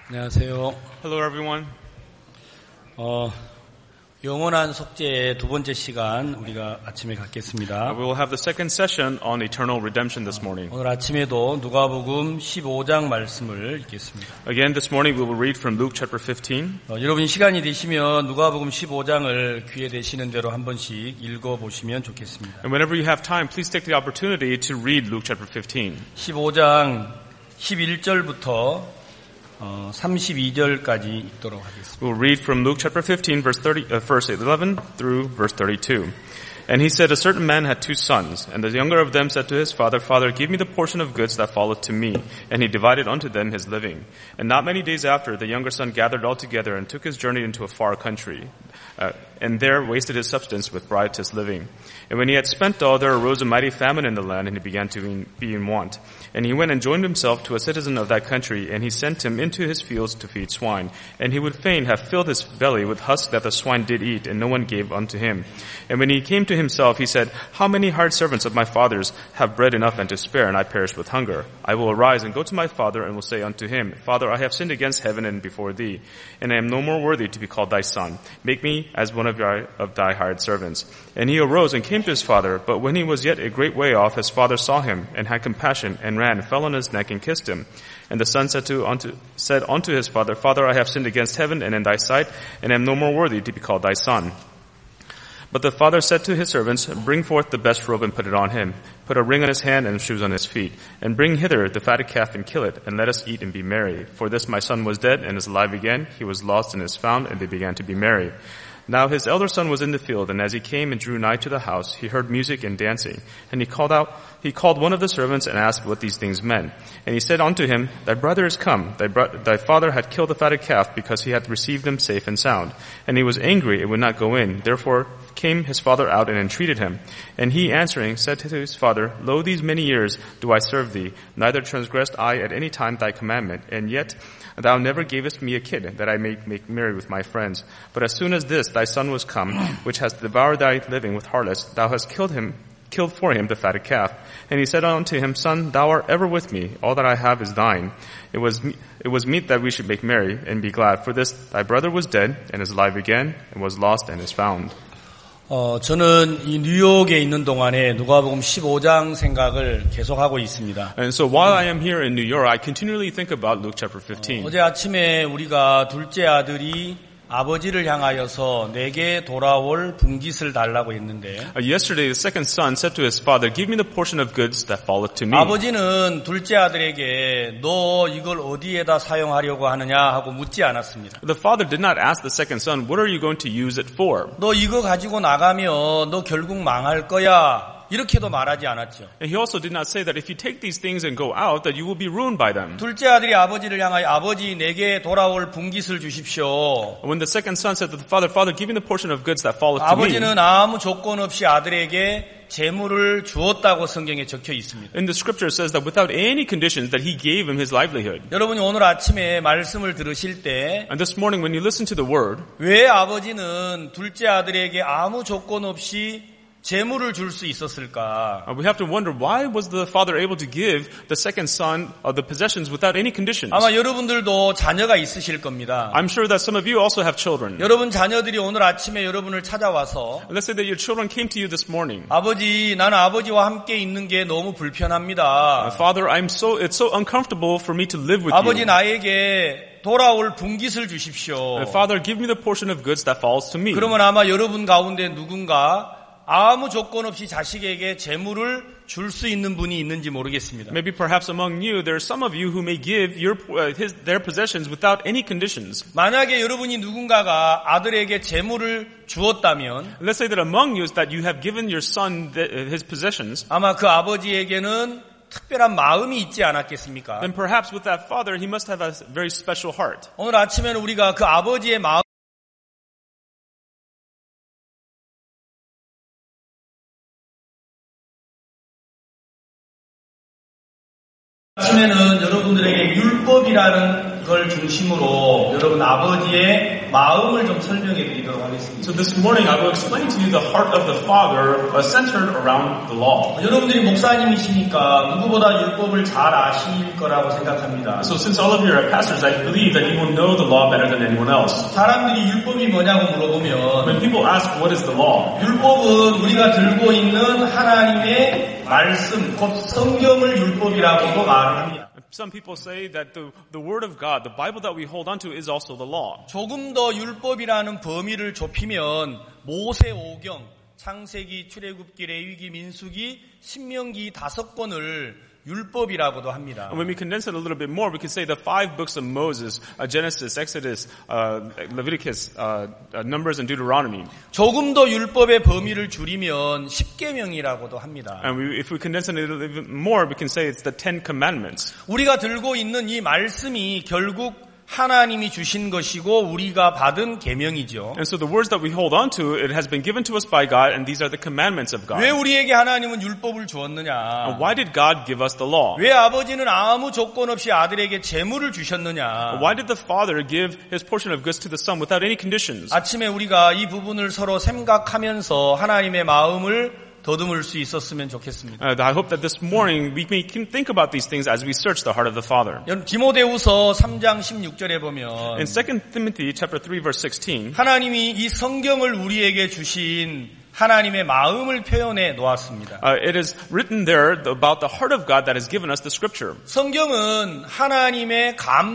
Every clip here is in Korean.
안녕하세요. Hello, everyone. 영원한 속죄의 두 번째 시간 우리가 아침에 갖겠습니다. We will have the second session on eternal redemption this morning. 오늘 아침에도 누가복음 15장 말씀을 읽겠습니다. Again, this morning we will read from Luke chapter 15. 여러분 시간이 되시면 누가복음 15장을 귀에 대시는 대로 한 번씩 읽어보시면 좋겠습니다. And whenever you have time, please take the opportunity to read Luke chapter 15. 15장 11절부터 32절까지 읽도록 하겠습니다. We'll read from Luke chapter 15, verse 11 through verse 32. And he said, a certain man had two sons, and the younger of them said to his father, Father, give me the portion of goods that falleth to me. And he divided unto them his living. And not many days after, the younger son gathered all together and took his journey into a far country, and there wasted his substance with riotous living. And when he had spent all, there arose a mighty famine in the land, and he began to be in want. And he went and joined himself to a citizen of that country, and he sent him into his fields to feed swine. And he would fain have filled his belly with husk that the swine did eat, and no one gave unto him. And when he came to himself, he said, How many hired servants of my father's have bread enough and to spare, and I perish with hunger? I will arise and go to my father, and will say unto him, Father, I have sinned against heaven and before thee, and I am no more worthy to be called thy son. Make me as one of thy hired servants. And he arose and came to his father, but when he was yet a great way off, his father saw him, and had compassion, and ran, fell on his neck, and kissed him. And the son said unto his father, Father, I have sinned against heaven and in thy sight, and am no more worthy to be called thy son. But the father said to his servants, Bring forth the best robe and put it on him. Put a ring on his hand and shoes on his feet. And bring hither the fatted calf and kill it, and let us eat and be merry. For this my son was dead and is alive again. He was lost and is found, and they began to be merry. Now his elder son was in the field, and as he came and drew nigh to the house, he heard music and dancing. And he called one of the servants and asked what these things meant. And he said unto him, Thy brother is come. Thy father had killed the fatted calf, because he had received him safe and sound. And he was angry and would not go in. Therefore came his father out and entreated him. And he answering said to his father, Lo, these many years do I serve thee, neither transgressed I at any time thy commandment, and yet thou never gavest me a kid, that I may make merry with my friends. But as soon as this thy son was come, which has devoured thy living with harlots, thou hast killed for him the fatted calf. And he said unto him, Son, thou art ever with me, all that I have is thine. It was meet that we should make merry and be glad, for this thy brother was dead and is alive again, and was lost and is found. 저는 이 뉴욕에 있는 동안에 누가복음 15장 생각을 계속하고 있습니다. And so while I am here in New York, I continually think about Luke chapter 15. 어제 아침에 우리가 둘째 아들이 아버지를 향하여서 내게 돌아올 분깃을 달라고 했는데 Yesterday, the second son said to his father, Give me the portion of goods that falleth to me. 아버지는 둘째 아들에게 너 이걸 어디에다 사용하려고 하느냐 하고 묻지 않았습니다. The father did not ask the second son, What are you going to use it for? 너 이거 가지고 나가면 너 결국 망할 거야. 이렇게도 말하지 않았죠. And he also did not say that if you take these things and go out, that you will be ruined by them. 둘째 아들이 아버지를 향하여 아버지 내게 돌아올 분깃을 주십시오. When the second son said to the father, Father, give me the portion of goods that falleth to me. 아버지는 아무 조건 없이 아들에게 재물을 주었다고 성경에 적혀 있습니다. In the scripture it says that without any conditions that he gave him his livelihood. 여러분이 오늘 아침에 말씀을 들으실 때 And this morning when you listen to the word, 왜 아버지는 둘째 아들에게 아무 조건 없이 재물을 줄 수 있었을까? we have to wonder, why was the father able to give the second son the possessions without any conditions? 아마 여러분들도 자녀가 있으실 겁니다. I'm sure that some of you also have children. 여러분 자녀들이 오늘 아침에 여러분을 찾아와서 Let's say that your children came to you this morning. 아버지, 나는 아버지와 함께 있는 게 너무 불편합니다. Father, it's so uncomfortable for me to live with 아버지 you. 나에게 돌아올 분깃을 주십시오. Father, give me the portion of goods that falls to me. 그러면 아마 여러분 가운데 누군가 아무 조건 없이 자식에게 재물을 줄 수 있는 분이 있는지 모르겠습니다. Maybe perhaps among you, there are some of you who may give their possessions without any conditions. 만약에 여러분이 누군가가 아들에게 재물을 주었다면, Let's say that among you is that you have given your son his possessions. 아마 그 아버지에게는 특별한 마음이 있지 않았겠습니까? Then perhaps with that father, he must have a very special heart. 오늘 아침에는 우리가 그 아버지의 마음 아침에는 여러분들에게 율법이라는 걸 중심으로 여러분 아버지의 하나님의 마음을 좀 설명해 드리도록 하겠습니다. So this morning I will explain to you the heart of the Father centered around the law. 여러분들이 목사님이시니까 누구보다 율법을 잘 아실 거라고 생각합니다. So since all of you are pastors, I believe that you will know the law better than anyone else. 사람들이 율법이 뭐냐고 물어보면 When people ask what is the law, 율법은 우리가 들고 있는 하나님의 말씀, 곧 성경을 율법이라고도 말을 합니다. some people say that the Word of God, the Bible that we hold on to, is also the law. 조금 더 율법이라는 범위를 좁히면 모세오경, 창세기, 출애굽기, 레위기, 민수기, 신명기 5권을 율법이라고도 합니다. And when we condense it a little bit more, we can say the 5 books of Moses, Genesis, Exodus, Leviticus, Numbers, and Deuteronomy. 조금 더 율법의 범위를 줄이면 십계명이라고도 합니다. And if we condense it a little bit more, we can say it's the 10 Commandments. 우리가 들고 있는 이 말씀이 결국 하나님이 주신 것이고 우리가 받은 계명이죠. And so the words that we hold on to, it has been given to us by God, and these are the commandments of God. 왜 우리에게 하나님은 율법을 주었느냐? Why did God give us the law? 왜 아버지는 아무 조건 없이 아들에게 재물을 주셨느냐? Why did the Father give His portion of goods to the Son without any conditions? 아침에 우리가 이 부분을 서로 생각하면서 하나님의 마음을 더듬을 수 있었으면 좋겠습니다. I hope that this morning we can think about these things as we search the heart of the Father. 디모데후서 3장 16절에 보면 In 2 Timothy chapter 3 verse 16, 하나님이 이 성경을 우리에게 주신 하나님의 마음을 표현해 놓았습니다. it is written there about the heart of God that has given us the Scripture. 성경은 하나님의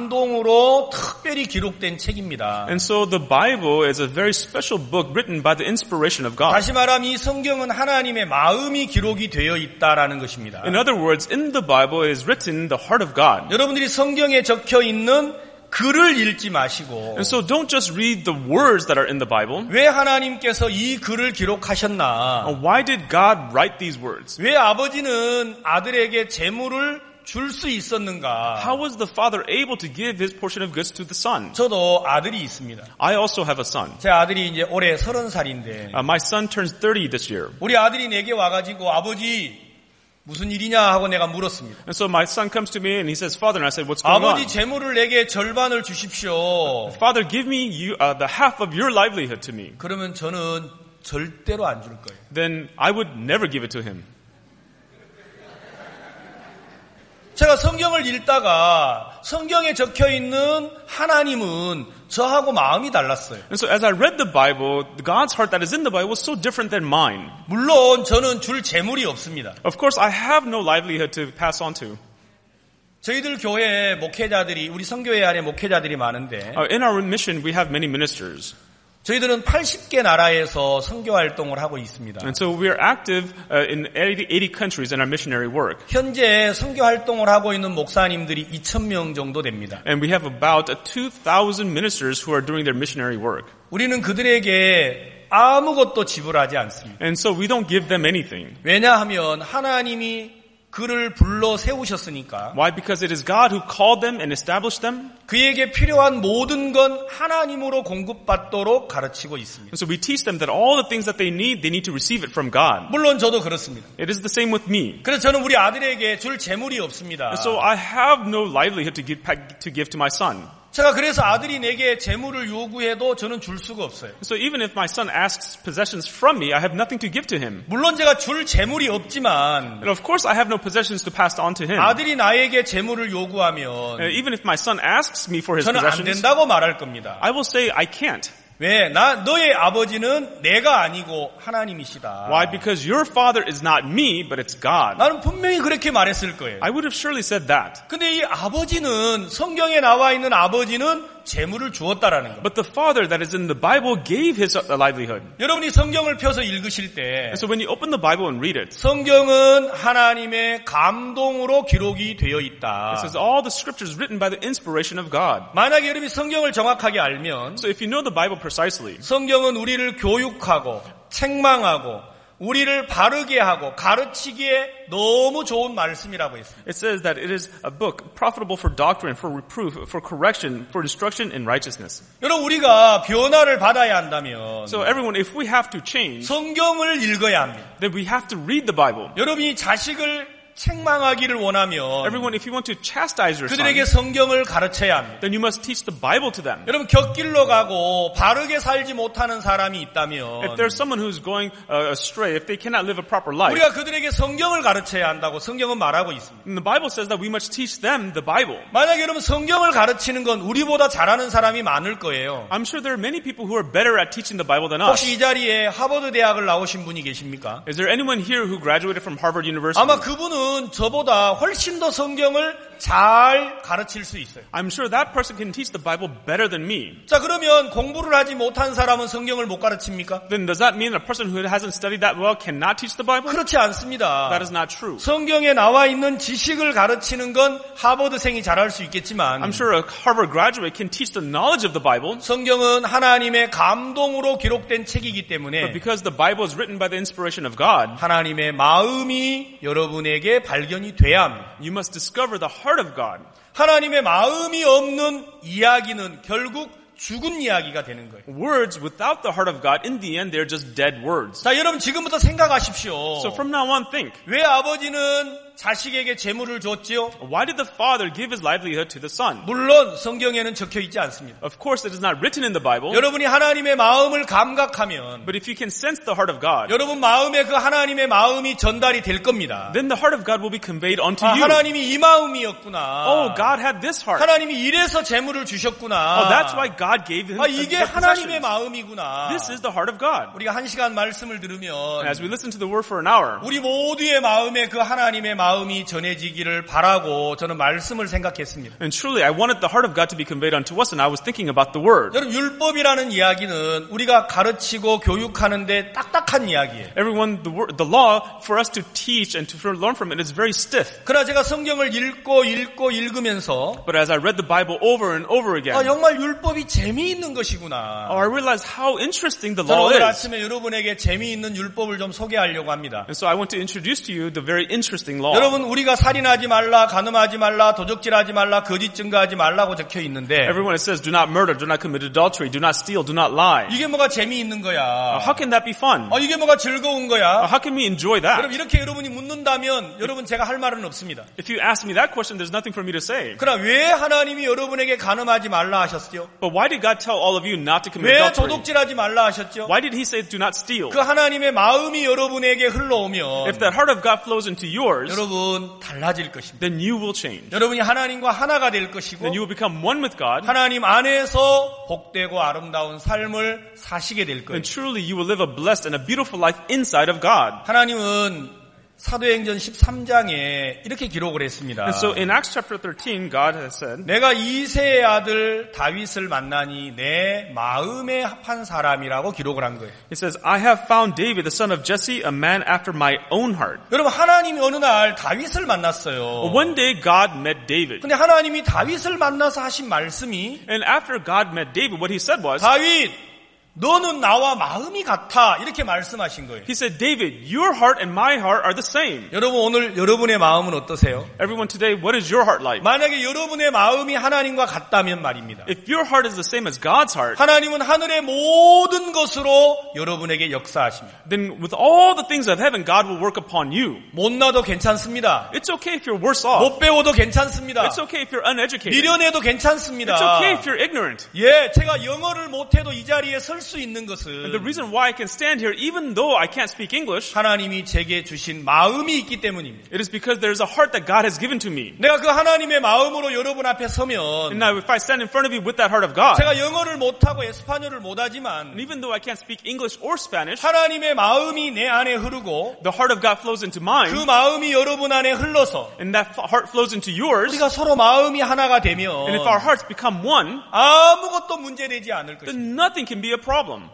감동으로 특별히 기록된 책입니다. And so the Bible is a very special book written by the inspiration of God. 다시 말하면 이 성경은 하나님의 마음이 기록이 되어 있다라는 것입니다. In other words, in the Bible is written the heart of God. 여러분들이 성경에 적혀 있는 글을 읽지 마시고 And so don't just read the words that are in the Bible. 왜 하나님께서 이 글을 기록하셨나? Why did God write these words? 왜 아버지는 아들에게 재물을 줄 수 있었는가? How was the Father able to give His portion of goods to the Son? 저도 아들이 있습니다. I also have a son. 제 아들이 이제 올해 30살인데 My son turns 30 this year. 우리 아들이 내게 와가지고 아버지 무슨 일이냐 하고 내가 물었습니다. And so my son comes to me and he says, Father, and I said, what's going 아버지 on? 재물을 내게 절반을 주십시오. Father, give me the half of your livelihood to me. 그러면 저는 절대로 안 줄 거예요. Then I would never give it to him. 제가 성경을 읽다가 성경에 적혀 있는 하나님은 저하고 마음이 달랐어요. And so as I read the Bible, God's heart that is in the Bible was so different than mine. 물론 저는 줄 재물이 없습니다. Of course, I have no livelihood to pass on to. 저희들 교회에 목회자들이 우리 선교회 안에 목회자들이 많은데 In our mission, we have many ministers. 저희들은 80개 나라에서 선교 활동을 하고 있습니다. And so we are active in 80 countries in our missionary work. 현재 선교 활동을 하고 있는 목사님들이 2,000명 정도 됩니다. And we have about 2,000 ministers who are doing their missionary work. 우리는 그들에게 아무것도 지불하지 않습니다. And so we don't give them anything. 왜냐하면 하나님이 그를 불러 세우셨으니까. Why? Because it is God who called them and established them. 그에게 필요한 모든 건 하나님으로 공급받도록 가르치고 있습니다. And so we teach them that all the things that they need to receive it from God. 물론 저도 그렇습니다. It is the same with me. 그래서 저는 우리 아들에게 줄 재물이 없습니다. And so I have no livelihood to give to my son. 제가 그래서 아들이 내게 재물을 요구해도 저는 줄 수가 없어요. So even if my son asks possessions from me, I have nothing to give to him. 물론 제가 줄 재물이 없지만 And of course I have no possessions to pass on to him. 아들이 나에게 재물을 요구하면 Even if my son asks me for his 저는 안 possessions, 된다고 말할 겁니다. I will say I can't. 왜? 너의 아버지는 내가 아니고 하나님이시다. Why? Because your father is not me, but it's God. 나는 분명히 그렇게 말했을 거예요. I would have surely said that. 근데 이 아버지는 성경에 나와 있는 아버지는 재물을 주었다라는 거. But the father that is in the Bible gave his livelihood. 여러분이 성경을 펴서 읽으실 때 And so when you open the Bible and read it, 성경은 하나님의 감동으로 기록이 되어 있다. it says all the scriptures written by the inspiration of God. 만약에 여러분이 성경을 정확하게 알면 So if you know the Bible precisely, 성경은 우리를 교육하고 책망하고 우리를 바르게 하고 가르치기에 너무 좋은 말씀이라고 했습니다. it says that it is a book profitable for doctrine, for reproof, for correction, for instruction in righteousness. 여러분 우리가 변화를 받아야 한다면 So everyone, if we have to change, 성경을 읽어야 합니다. then we have to read the Bible. 여러분이 자식을 책망하기를 원하면 Everyone, if you want to chastise your 그들에게 son, 성경을 가르쳐야 합니다. then you must teach the Bible to them. 여러분 곁길로 가고 바르게 살지 못하는 사람이 If 있다면 there's someone who's going astray, if they cannot live a proper life, 우리가 그들에게 성경을 가르쳐야 한다고 성경은 말하고 있습니다. and the Bible says that we must teach them the Bible. 만약에 여러분 성경을 가르치는 건 우리보다 잘하는 사람이 많을 거예요. I'm sure there are many people who are better at teaching the Bible than us. 혹시 이 자리에 하버드 대학을 나오신 분이 계십니까? Is there anyone here who graduated from Harvard University? 아마 그분은 저보다 훨씬 더 성경을 잘 가르칠 수 있어요. I'm sure that person can teach the Bible better than me. 자, 그러면 공부를 하지 못한 사람은 성경을 못 가르칩니까? Then does that mean a person who hasn't studied that well cannot teach the Bible? 그렇지 않습니다. That is not true. 성경에 나와 있는 지식을 가르치는 건 하버드생이 잘할 수 있겠지만 I'm sure a Harvard graduate can teach the knowledge of the Bible, 성경은 하나님의 감동으로 기록된 책이기 때문에 but because the Bible is written by the inspiration of God, 하나님의 마음이 여러분에게 발견이 돼야 합니다. you must discover the heart of God. 하나님의 마음이 없는 이야기는 결국 죽은 이야기가 되는 거예요. Words without the heart of God, in the end, they're just dead words. 자, 여러분 지금부터 생각하십시오. So from now on, think. 왜 아버지는 자식에게 재물을 줬지요? Why did the father give his livelihood to the son? 물론 성경에는 적혀 있지 않습니다. Of course, it is not written in the Bible, 여러분이 하나님의 마음을 감각하면 but if you can sense the heart of God, 여러분 마음에 그 하나님의 마음이 전달이 될 겁니다. then the heart of God will be conveyed unto 아, you. 하나님이 이 마음이었구나. Oh, God had this heart. 하나님이 이래서 재물을 주셨구나. Oh, that's why God gave him 아, 이게 the 하나님의 possessions. 마음이구나. This is the heart of God. 우리가 1시간 말씀을 들으면 As we listen to the word for an hour, 우리 모두의 마음에 그 하나님의 마음이 전해지기를 바라고 저는 말씀을 생각했습니다. and truly I wanted the heart of God to be conveyed unto us, and I was thinking about the word. 여러분 율법이라는 이야기는 우리가 가르치고 교육하는데 딱딱한 이야기예요. Everyone, the law for us to teach and to learn from it is very stiff. 그러나 제가 성경을 읽으면서 But as I read the Bible over and over again, 아, 정말 율법이 재미있는 것이구나. I realized how interesting the 저는 law 오늘 is. 아침에 여러분에게 재미있는 율법을 좀 소개하려고 합니다. And so I want to introduce to you the very interesting law. 여러분 우리가 살인하지 말라, 간음하지 말라, 도적질하지 말라, 거짓 증거하지 말라고 적혀 있는데 Everyone, it says, do not murder, do not commit adultery, do not steal, do not lie. 이게 뭐가 재미있는 거야? How can that be fun? 이게 뭐가 즐거운 거야? How can we enjoy that? 여러분 이렇게 여러분이 묻는다면 여러분 제가 할 말은 없습니다. If you ask me that question, there's nothing for me to say. 그러나 왜 하나님이 여러분에게 간음하지 말라 하셨죠? But why did God tell all of you not to commit 왜 adultery? 도둑질하지 말라 하셨죠? Why did He say do not steal? 그 하나님의 마음이 여러분에게 흘러오면 If that heart of God flows into yours, 여러분 달라질 것입니다. then you will change. 여러분이 하나님과 하나가 될 것이고 Then you will become one with God, 하나님 안에서 복되고 아름다운 삶을 사시게 될 거예요. and truly you will live a blessed and a beautiful life inside of God. 하나님은 사도행전 13장에 이렇게 기록을 했습니다. And so in Acts chapter 13, God has said, 내가 이새의 아들 다윗을 만나니 내 마음에 합한 사람이라고 기록을 한 거예요. He says, I have found David, the son of Jesse, a man after my own heart. 여러분 하나님이 어느 날 다윗을 만났어요. One day God met David. 근데 하나님이 다윗을 만나서 하신 말씀이 And after God met David, what he said was, 다윗 너는 나와 마음이 같아 이렇게 말씀하신 거예요. he said, David, your heart and my heart are the same. 여러분 오늘 여러분의 마음은 어떠세요? Everyone today, what is your heart like? 만약에 여러분의 마음이 하나님과 같다면 말입니다. If your heart is the same as God's heart, 하나님은 하늘의 모든 것으로 여러분에게 역사하십니다. then with all the things of heaven, God will work upon you. 못나도 괜찮습니다. It's okay if you're worse off. 못 배워도 괜찮습니다. It's okay if you're uneducated. 미련해도 괜찮습니다. It's okay if you're ignorant. 예, 제가 영어를 못해도 이 자리에 설 수 있는 And 것은 the reason why I can stand here, even though I can't speak English, 하나님이 제게 주신 마음이 있기 때문입니다. it is because there's a heart that God has given to me. 내가 그 하나님의 마음으로 여러분 앞에 And 서면 now if I stand in front of you with that heart of God, 제가 영어를 못하고 에스파뇰을 못하지만 and even though I can't speak English or Spanish, 하나님의 마음이 내 안에 흐르고 the heart of God flows into 그 mine, 마음이 여러분 안에 흘러서 and that heart flows into yours, 우리가 서로 마음이 하나가 되면 and if our hearts become one, 아무것도 문제되지 않을 것입니다. then nothing can be a problem.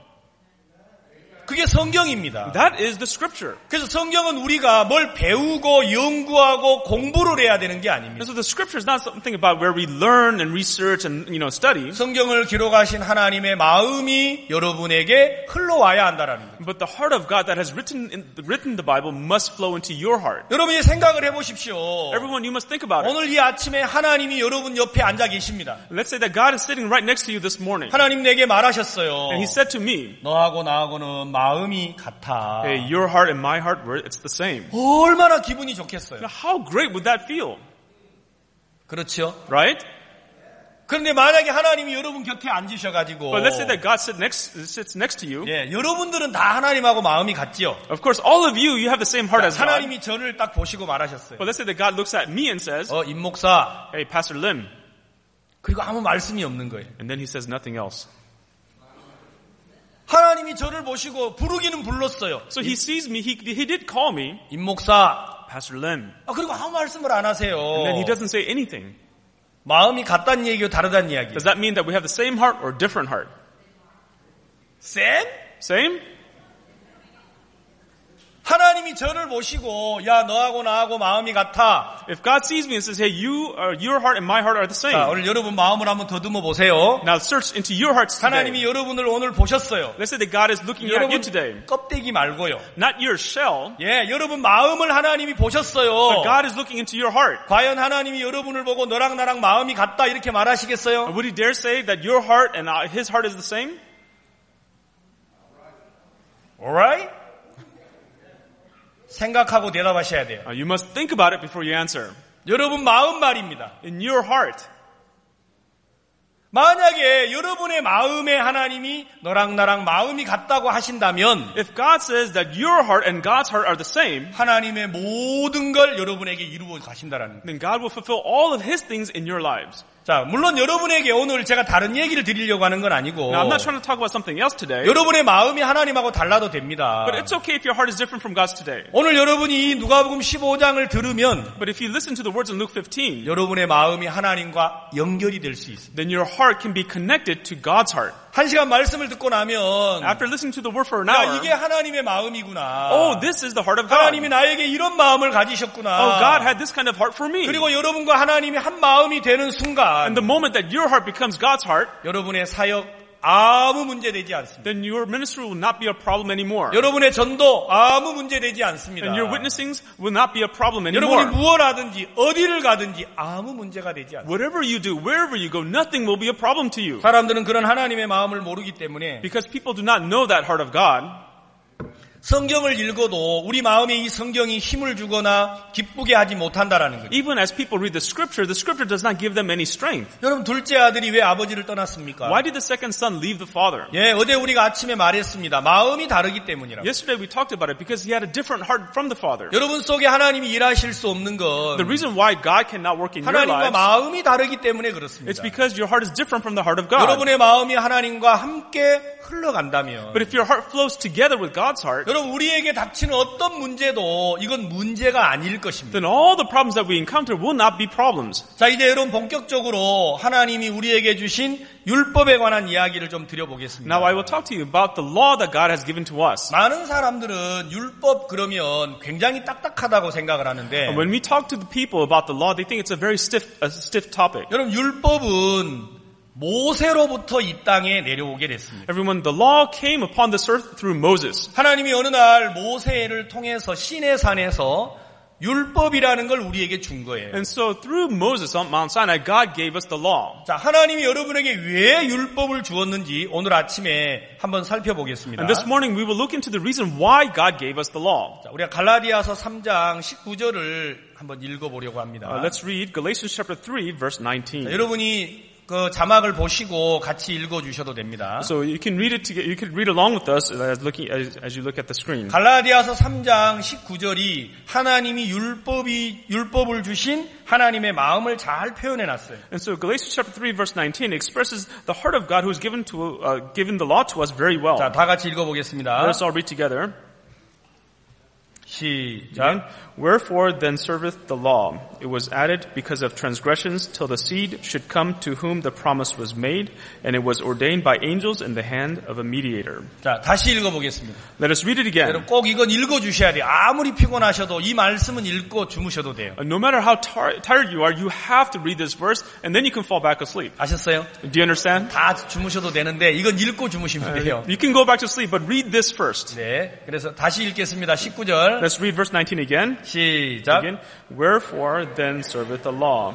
그게 성경입니다. That is the scripture. 그래서 성경은 우리가 뭘 배우고 연구하고 공부를 해야 되는 게 아닙니다. And so the scripture is not something about where we learn and research and, study. 성경을 기록하신 하나님의 마음이 여러분에게 흘러와야 한다라는 거죠. But the heart of God that has written the Bible must flow into your heart. 여러분이 생각을 해보십시오. Everyone, you must think about it. 오늘 이 아침에 하나님이 여러분 옆에 앉아 계십니다. Let's say that God is sitting right next to you this morning. 하나님 내게 말하셨어요. And He said to me, 너하고 나하고는 마음이 같아. Hey, your heart and my heart, it's the same. 얼마나 기분이 좋겠어요. Now, how great would that feel? 그렇죠? Right? 그런데 만약에 하나님이 여러분 곁에 앉으셔가지고 But let's say that God sits next to you. 예, 여러분들은 다 하나님하고 마음이 같지요. Of course, all of you have the same heart as God. 하나님이 저를 딱 보시고 말하셨어요. But let's say that God looks at me and says, 임 목사. hey, Pastor Lim. 그리고 아무 말씀이 없는 거예요. And then he says nothing else. 하나님이 저를 보시고 부르기는 불렀어요. So he sees me, he did call me, 임 목사. Pastor Lim. 그리고 아무 말씀을 안 하세요. And then he doesn't say anything. 마음이 같다는 얘기요, 다르다는 이야기요? Does that mean that we have the same heart or different heart? Same? 하나님이 저를 보시고 야 너하고 나하고 마음이 같아. If God sees me and says, hey, your heart and my heart are the same. 자, 오늘 여러분 마음을 한번 더듬어 보세요. Now search into your hearts 하나님이 today. 여러분을 오늘 보셨어요. Let's say that God is looking at 여러분 you today. 껍데기 말고요. Not your shell. 예, 여러분 마음을 하나님이 보셨어요. But God is looking into your heart. 과연 하나님이 여러분을 보고 너랑 나랑 마음이 같다 이렇게 말하시겠어요? Would he dare say that your heart and his heart is the same? Alright? 생각하고 대답하셔야 돼요. You must think about it before you answer. 여러분 마음 말입니다. In your heart. 만약에 여러분의 마음에 하나님이 너랑 나랑 마음이 같다고 하신다면 If God says that your heart and God's heart are the same, 하나님의 모든 걸 여러분에게 이루어 가신다라는 거예요. then God will fulfill all of his things in your lives. 자, 물론 여러분에게 오늘 제가 다른 얘기를 드리려고 하는 건 아니고 Now, I'm not trying to talk about something else today, 여러분의 마음이 하나님하고 달라도 됩니다. but it's okay if your heart is different from God's today. 오늘 여러분이 누가복음 15장을 들으면 But if you listen to the words in Luke 15, 여러분의 마음이 하나님과 연결이 될 수 있습니다. then your heart can be connected to God's heart. 한 시간 말씀을 듣고 나면 After listening to the word for an 야, hour, 이게 하나님의 마음이구나. oh, this is the heart of God. 하나님이 나에게 이런 마음을 가지셨구나. Oh, God had this kind of heart for me. 그리고 여러분과 하나님이 한 마음이 되는 순간 And the moment that your heart becomes God's heart, 여러분의 사역 아무 문제 되지 않습니다. then your ministry will not be a problem anymore. 여러분의 전도 아무 문제 되지 않습니다. And your witnessings will not be a problem 여러분이 anymore. 무엇 하든지 어디를 가든지 아무 문제가 되지 않습니다. Whatever you do, wherever you go, nothing will be a problem to you. 사람들은 그런 하나님의 마음을 모르기 때문에 Because people do not know that heart of God. 성경을 읽어도 우리 마음에 이 성경이 힘을 주거나 기쁘게 하지 못한다라는 거죠. Even as people read the scripture does not give them any strength. 여러분 둘째 아들이 왜 아버지를 떠났습니까? Why did the second son leave the father? 예, 어제 우리가 아침에 말했습니다. 마음이 다르기 때문이라고. Yesterday we talked about it because he had a different heart from the father. 여러분 속에 하나님이 일하실 수 없는 건 The reason why God cannot work in your 하나님과 lives, 마음이 다르기 때문에 그렇습니다. it's because your heart is different from the heart of God. 여러분의 마음이 하나님과 함께 흘러간다면 But if your heart flows together with God's heart, 여러분 우리에게 닥치는 어떤 문제도 이건 문제가 아닐 것입니다. then all the problems that we encounter will not be problems. 자, 이제 여러분 본격적으로 하나님이 우리에게 주신 율법에 관한 이야기를 좀 드려보겠습니다. Now I will talk to you about the law that God has given to us. 많은 사람들은 율법 그러면 굉장히 딱딱하다고 생각을 하는데 When we talk to the people about the law, they think it's a very stiff topic. 여러분 율법은 모세로부터 이 땅에 내려오게 됐습니다. Everyone, the law came upon this earth through Moses. 하나님이 어느 날 모세를 통해서 시내산에서 율법이라는 걸 우리에게 준 거예요. And so through Moses on Mount Sinai, God gave us the law. 자, 하나님이 여러분에게 왜 율법을 주었는지 오늘 아침에 한번 살펴보겠습니다. And this morning we will look into the reason why God gave us the law. 자, 우리가 갈라디아서 3장 19절을 한번 읽어보려고 합니다. Let's read Galatians chapter 3, verse 19. 자, 여러분이 그 자막을 보시고 같이 읽어주셔도 됩니다. So you can read it together. You can read along with us as you look at the screen. 갈라디아서 3장 19절이 하나님이 율법을 주신 하나님의 마음을 잘 표현해 놨어요. And so Galatians chapter 3, verse 19 expresses the heart of God who has given the law to us very well. 자, 다 같이 읽어보겠습니다. Let us all read together. 시작. Wherefore then serveth the law? It was added because of transgressions till the seed should come to whom the promise was made, and it was ordained by angels in the hand of a mediator. 자, 다시 읽어보겠습니다. Let us read it again. 여러분 꼭 이건 읽어주셔야 돼요. 아무리 피곤하셔도 이 말씀은 읽고 주무셔도 돼요. No matter how tired you are, you have to read this verse, and then you can fall back asleep. 아셨어요? Do you understand? 다 주무셔도 되는데 이건 읽고 주무시면 돼요. You can go back to sleep, but read this first. 네, 그래서 다시 읽겠습니다. 19절. Let's read verse 19 again. 시작. Again. Wherefore then serveth the law?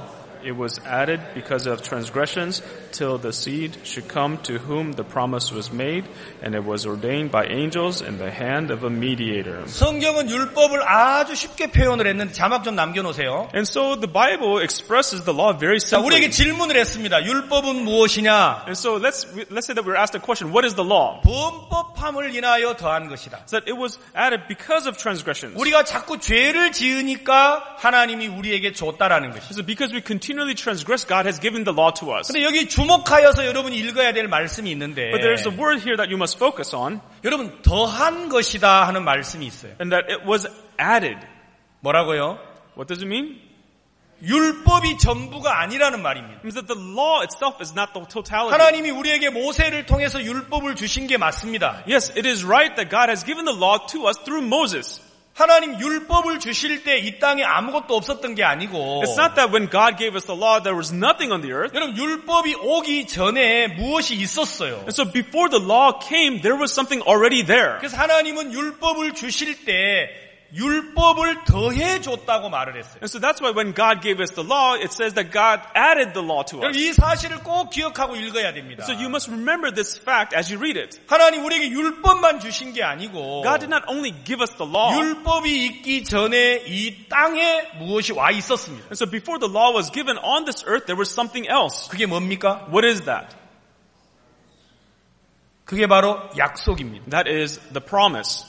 It was added because of transgressions till the seed should come to whom the promise was made, and it was ordained by angels in the hand of a mediator. 성경은 율법을 아주 쉽게 표현을 했는데 자막 좀 남겨놓으세요. And so the Bible expresses the law very 자, 우리에게 simply. 질문을 했습니다. 율법은 무엇이냐? And so let's say that we're asked a question, what is the law? 범법함을 인하여 더한 것이다. So that it was added because of transgressions. 우리가 자꾸 죄를 지으니까 하나님이 우리에게 줬다라는 것이죠. So because we continually transgress, God has given the law to us. 근데 여기 주목하여서 여러분이 읽어야 될 말씀이 있는데 But there's a word here that you must focus on, 여러분 더한 것이다 하는 말씀이 있어요. and that it was added. 뭐라고요? What does it mean? 율법이 전부가 아니라는 말입니다. It means that the law itself is not the totality. 하나님이 우리에게 모세를 통해서 율법을 주신 게 맞습니다. Yes, it is right that God has given the law to us through Moses. 하나님 율법을 주실 때 이 땅에 아무것도 없었던 게 아니고 It's not that when God gave us the law, there was nothing on the earth. 여러분 율법이 오기 전에 무엇이 있었어요. And so before the law came, there was something already there. 그래서 하나님은 율법을 주실 때 율법을 더해 줬다고 말을 했어요. And so that's why when God gave us the law, it says that God added the law to us. 이 사실을 꼭 기억하고 읽어야 됩니다. So you must remember this fact as you read it. 하나님 우리에게 율법만 주신 게 아니고 God did not only give us the law. 율법이 있기 전에 이 땅에 무엇이 와 있었습니다. And so before the law was given on this earth, there was something else. 그게 뭡니까? What is that? 그게 바로 약속입니다. That is the promise.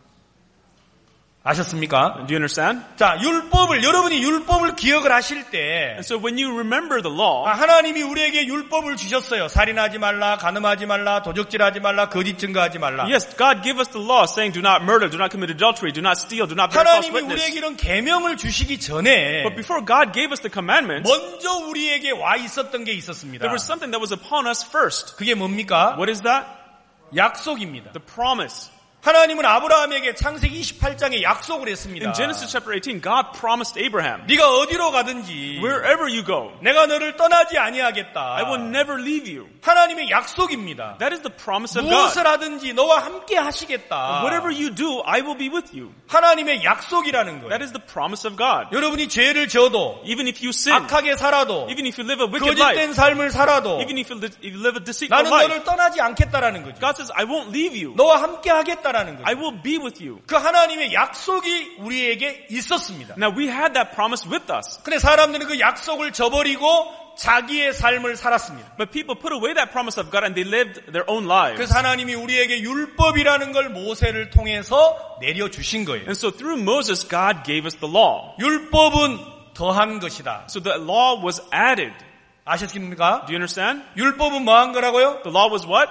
아셨습니까? Do you understand? 자, 여러분이 율법을 기억을 하실 때 And so when you remember the law, 하나님이 우리에게 율법을 주셨어요. 살인하지 말라, 간음하지 말라, 도적질하지 말라, 거짓 증거하지 말라. yes, God gave us the law saying do not murder, do not commit adultery, do not steal, do not bear false 하나님이 witness. 우리에게 이런 계명을 주시기 전에 But before God gave us the commandments, 먼저 우리에게 와 있었던 게 있었습니다. there was something that was upon us first. 그게 뭡니까? What is that? 약속입니다. The promise. 하나님은 아브라함에게 창세기 28장에 약속을 했습니다. In Genesis chapter 18, God promised Abraham, 네가 어디로 가든지 wherever you go, 내가 너를 떠나지 아니하겠다. I will never leave you. 하나님의 약속입니다. That is the promise of God. 무엇을 하든지 너와 함께 하시겠다. Whatever you do, I will be with you. 하나님의 약속이라는 거예요. That is the promise of God. 여러분이 죄를 지어도 Even if you sin, 악하게 살아도 even if you live a wicked life, 거짓된 삶을 살아도 even if you live a deceitful 나는 life, 너를 떠나지 않겠다라는 거죠. God says, I won't leave you. 너와 함께 하겠다라는 I 거죠. will be with you. 그 하나님의 약속이 우리에게 있었습니다. Now we had that promise with us. 근데 사람들은 그 약속을 저버리고 자기의 삶을 살았습니다. But people put away that promise of God and they lived their own lives. 그래서 하나님이 우리에게 율법이라는 걸 모세를 통해서 내려주신 거예요. And so through Moses, God gave us the law. 율법은 더한 것이다. So the law was added. 아셨습니까? Do you understand? 율법은 뭐한 거라고요? The law was what?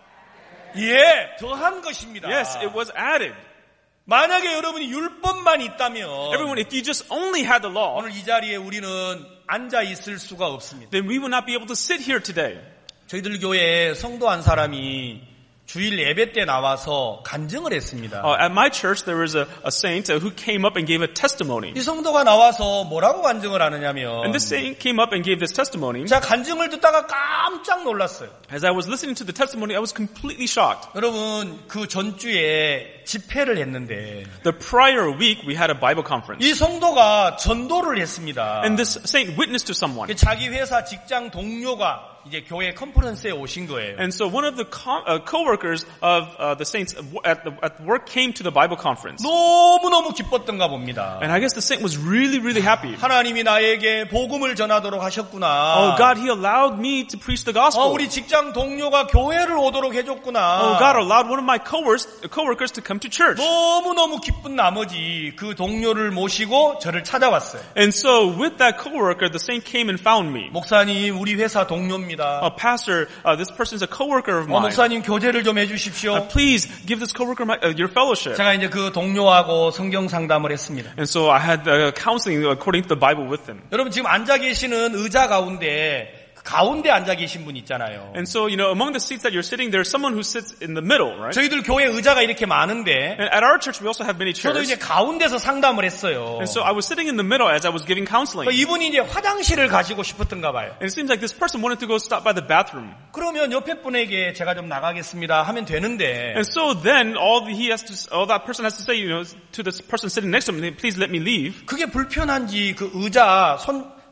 예, 더한 것입니다. Yes, it was added. 만약에 여러분이 율법만 있다면 Everyone, if you just only had the law, 오늘 이 자리에 우리는 앉아 있을 수가 없습니다. then we would not be able to sit here today. 저희들 교회에 성도 한 사람이 주일 예배 때 나와서 간증을 했습니다. At my church, there was a saint who came up and gave a testimony. 이 성도가 나와서 뭐라고 간증을 하느냐면 And this saint came up and gave this testimony. 제가 간증을 듣다가 깜짝 놀랐어요. As I was listening to the testimony, I was completely shocked. 여러분 그 전주에 집회를 했는데 The prior week, we had a Bible conference. 이 성도가 전도를 했습니다. And this saint witnessed to someone. 자기 회사 직장 동료가 이제 교회 컨퍼런스에 오신 거예요. And so one of the co-workers of the saints at work came to the Bible conference. 너무너무 기뻤던가 봅니다. And I guess the saint was really, really happy. 하나님이 나에게 복음을 전하도록 하셨구나. Oh, God, He allowed me to preach the gospel. 우리 직장 동료가 교회를 오도록 해줬구나. Oh, God allowed one of my co-workers to come to church. 너무너무 기쁜 나머지 그 동료를 모시고 저를 찾아왔어요. And so with that co-worker, the saint came and found me. 목사님, 우리 회사 동료입니다. Pastor, this person is a co-worker of mine. 목사님 교제를 좀 해주십시오. Please give this co-worker your fellowship. 제가 이제 그 동료하고 성경 상담을 했습니다. And so I had counseling according to the Bible with him. 여러분 지금 앉아 계시는 의자 가운데 앉아 계신 분 있잖아요. And so, among the seats that you're sitting, there's someone who sits in the middle, right? 저희들 교회 의자가 이렇게 많은데 And at our church, we also have many 저도 chairs. 이제 가운데서 상담을 했어요. And so I was sitting in the middle as I was giving counseling. 이분이 이제 화장실을 가시고 싶었던가 봐요. And it seems like this person wanted to go stop by the bathroom. 그러면 옆에 분에게 제가 좀 나가겠습니다 하면 되는데 And so then all that person has to say, to this person sitting next to him, please let me leave. 그게 불편한지 그 의자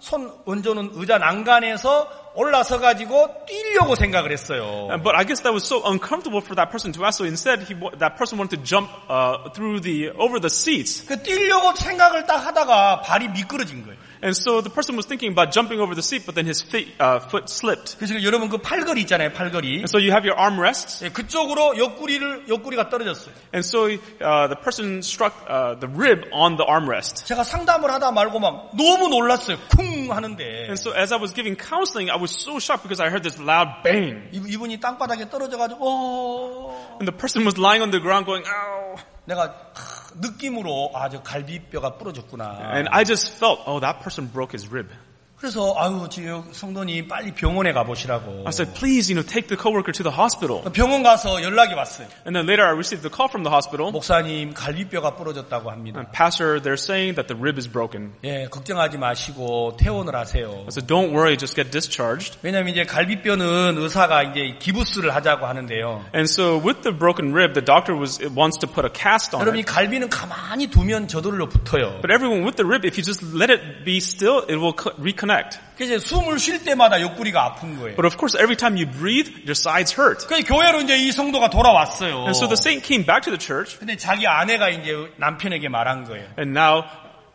손 얹어놓은 의자 난간에서 올라서 가지고 뛰려고 생각을 했어요. But I guess that was so uncomfortable for that person to ask. So instead, that person wanted to jump over the seats. 그 뛰려고 생각을 딱 하다가 발이 미끄러진 거예요. And so the person was thinking about jumping over the seat, but then his foot slipped. 그래서 여러분 그 팔걸이 있잖아요, 팔걸이. And so you have your armrests. 예, 그쪽으로 옆구리가 떨어졌어요. And so the person struck the rib on the armrest. 제가 상담을 하다 말고 막 너무 놀랐어요. 쿵 하는데. And so as I was giving counseling, I was so shocked because I heard this loud bang. 이분이 땅바닥에 떨어져가지고 And the person was lying on the ground going, ow. 내가 느낌으로 저 갈비뼈가 부러졌구나. And I just felt, oh, that person broke his rib. 그래서 성도님 빨리 병원에 가보시라고. I said, please, take the coworker to the hospital. 병원 가서 연락이 왔어요. And then later I received a call from the hospital. 목사님 갈비뼈가 부러졌다고 합니다. And pastor, they're saying that the rib is broken. 예, 걱정하지 마시고 퇴원을 하세요. I said, don't worry, just get discharged. 왜냐하면 이제 갈비뼈는 의사가 이제 기부스를 하자고 하는데요. And so with the broken rib, the doctor wants to put a cast on 여러분이 it. 갈비는 가만히 두면 저절로 붙어요. But everyone with the rib, if you just let it be still, it will reconnect. 그래서 숨을 쉴 때마다 옆구리가 아픈 거예요. But of course, every time you breathe, your sides hurt. 그래서 교회로 이제 이 성도가 돌아왔어요. And so the saint came back to the church. 근데 자기 아내가 이제 남편에게 말한 거예요. And now,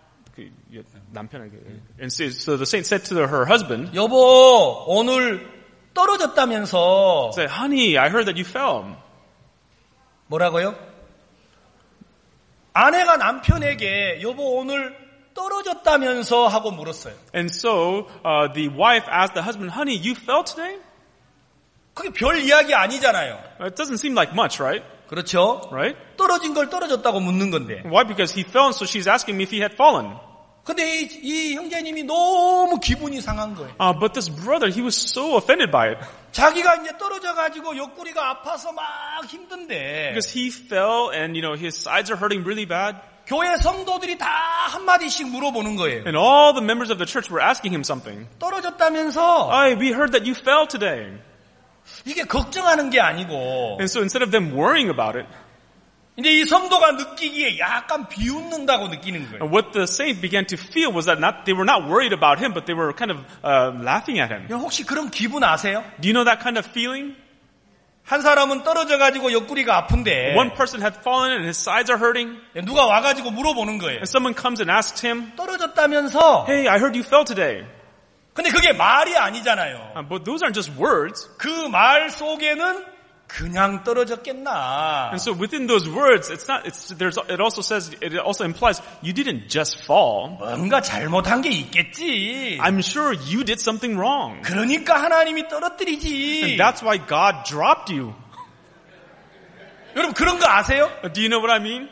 and so the saint said to her husband, 여보, 오늘 떨어졌다면서. said, honey, I heard that you fell. 뭐라고요? 아내가 남편에게 여보 오늘 떨어졌다면서 하고 물었어요. And so the wife asked the husband, honey, you fell today? 그게 별 이야기 아니잖아요. It doesn't seem like much, right? 그렇죠? Right? 떨어진 걸 떨어졌다고 묻는 건데. Why? Because he fell, and so she's asking me if he had fallen. 근데 이 형제님이 너무 기분이 상한 거예요. But this brother, he was so offended by it. 자기가 이제 떨어져가지고 옆구리가 아파서 막 힘든데. Because he fell, and his sides are hurting really bad. 교회 성도들이 다 한마디씩 물어보는 거예요. And all the members of the church were asking him something. 떨어졌다면서. We heard that you fell today. 이게 걱정하는 게 아니고. And so instead of them worrying about it, 이제 이 성도가 느끼기에 약간 비웃는다고 느끼는 거예요. what the saint began to feel was that they were not worried about him, but they were kind of laughing at him. 혹시 그런 기분 아세요? Do you know that kind of feeling? 한 사람은 떨어져가지고 옆구리가 아픈데 One person had fallen and his sides are hurting. 누가 와가지고 물어보는 거예요. And someone comes and asks him, 떨어졌다면서. hey, I heard you fell today. 근데 그게 말이 아니잖아요. But those aren't just words. 그 말 속에는 그냥 떨어졌겠나. And so within those words, it also implies you didn't just fall. 뭔가 잘못한 게 있겠지. I'm sure you did something wrong. 그러니까 하나님이 떨어뜨리지. And that's why God dropped you. 여러분 그런 거 아세요? Do you know what I mean?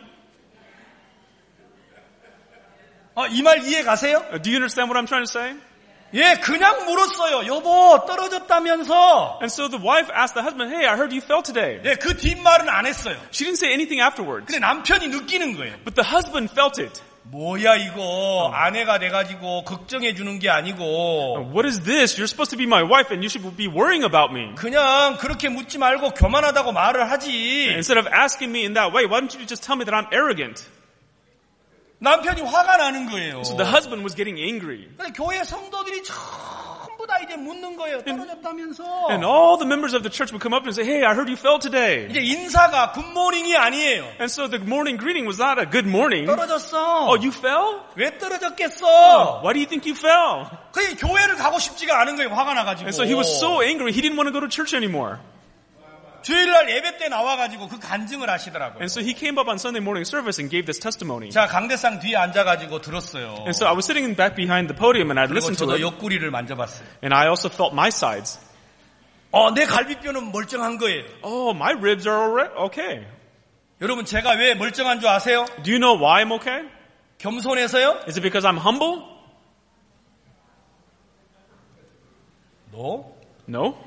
이 말 이해 가세요? Do you understand what I'm trying to say? 예, 그냥 물었어요. 여보, 떨어졌다면서. And so the wife asked the husband, hey, I heard you fell today. 예, 그 뒷말은 안 했어요. She didn't say anything afterwards. 근데 남편이 느끼는 거예요. But the husband felt it. 뭐야 이거 아내가 돼가지고 걱정해 주는 게 아니고. What is this? You're supposed to be my wife and you should be worrying about me. 그냥 그렇게 묻지 말고 교만하다고 말을 하지. Instead of asking me in that way, why don't you just tell me that I'm arrogant? 남편이 화가 나는 거예요. So the husband was getting angry. 근데 교회 성도들이 전부 다 이제 묻는 거예요. 떨어졌다면서. And all the members of the church would come up and say, hey, I heard you fell today. 이제 인사가 굿모닝이 아니에요. And so the morning greeting was not a good morning. 떨어졌어. Oh, you fell? 왜 떨어졌겠어? Why do you think you fell? 그 교회를 가고 싶지가 않은 거예요. 화가 나가지고. And so he was so angry, he didn't want to go to church anymore. 주일날 예배 때 나와가지고 그 간증을 하시더라고요. And so he came up on Sunday morning service and gave this testimony. 자, 강대상 뒤에 앉아가지고 들었어요. And so I was sitting back behind the podium and I 그리고 listened to 저도 it. 옆구리를 만져봤어요. And I also felt my sides. 내 갈비뼈는 멀쩡한 거예요. Oh, my ribs are okay. 여러분 제가 왜 멀쩡한 줄 아세요? Do you know why I'm okay? 겸손해서요? Is it because I'm humble? No.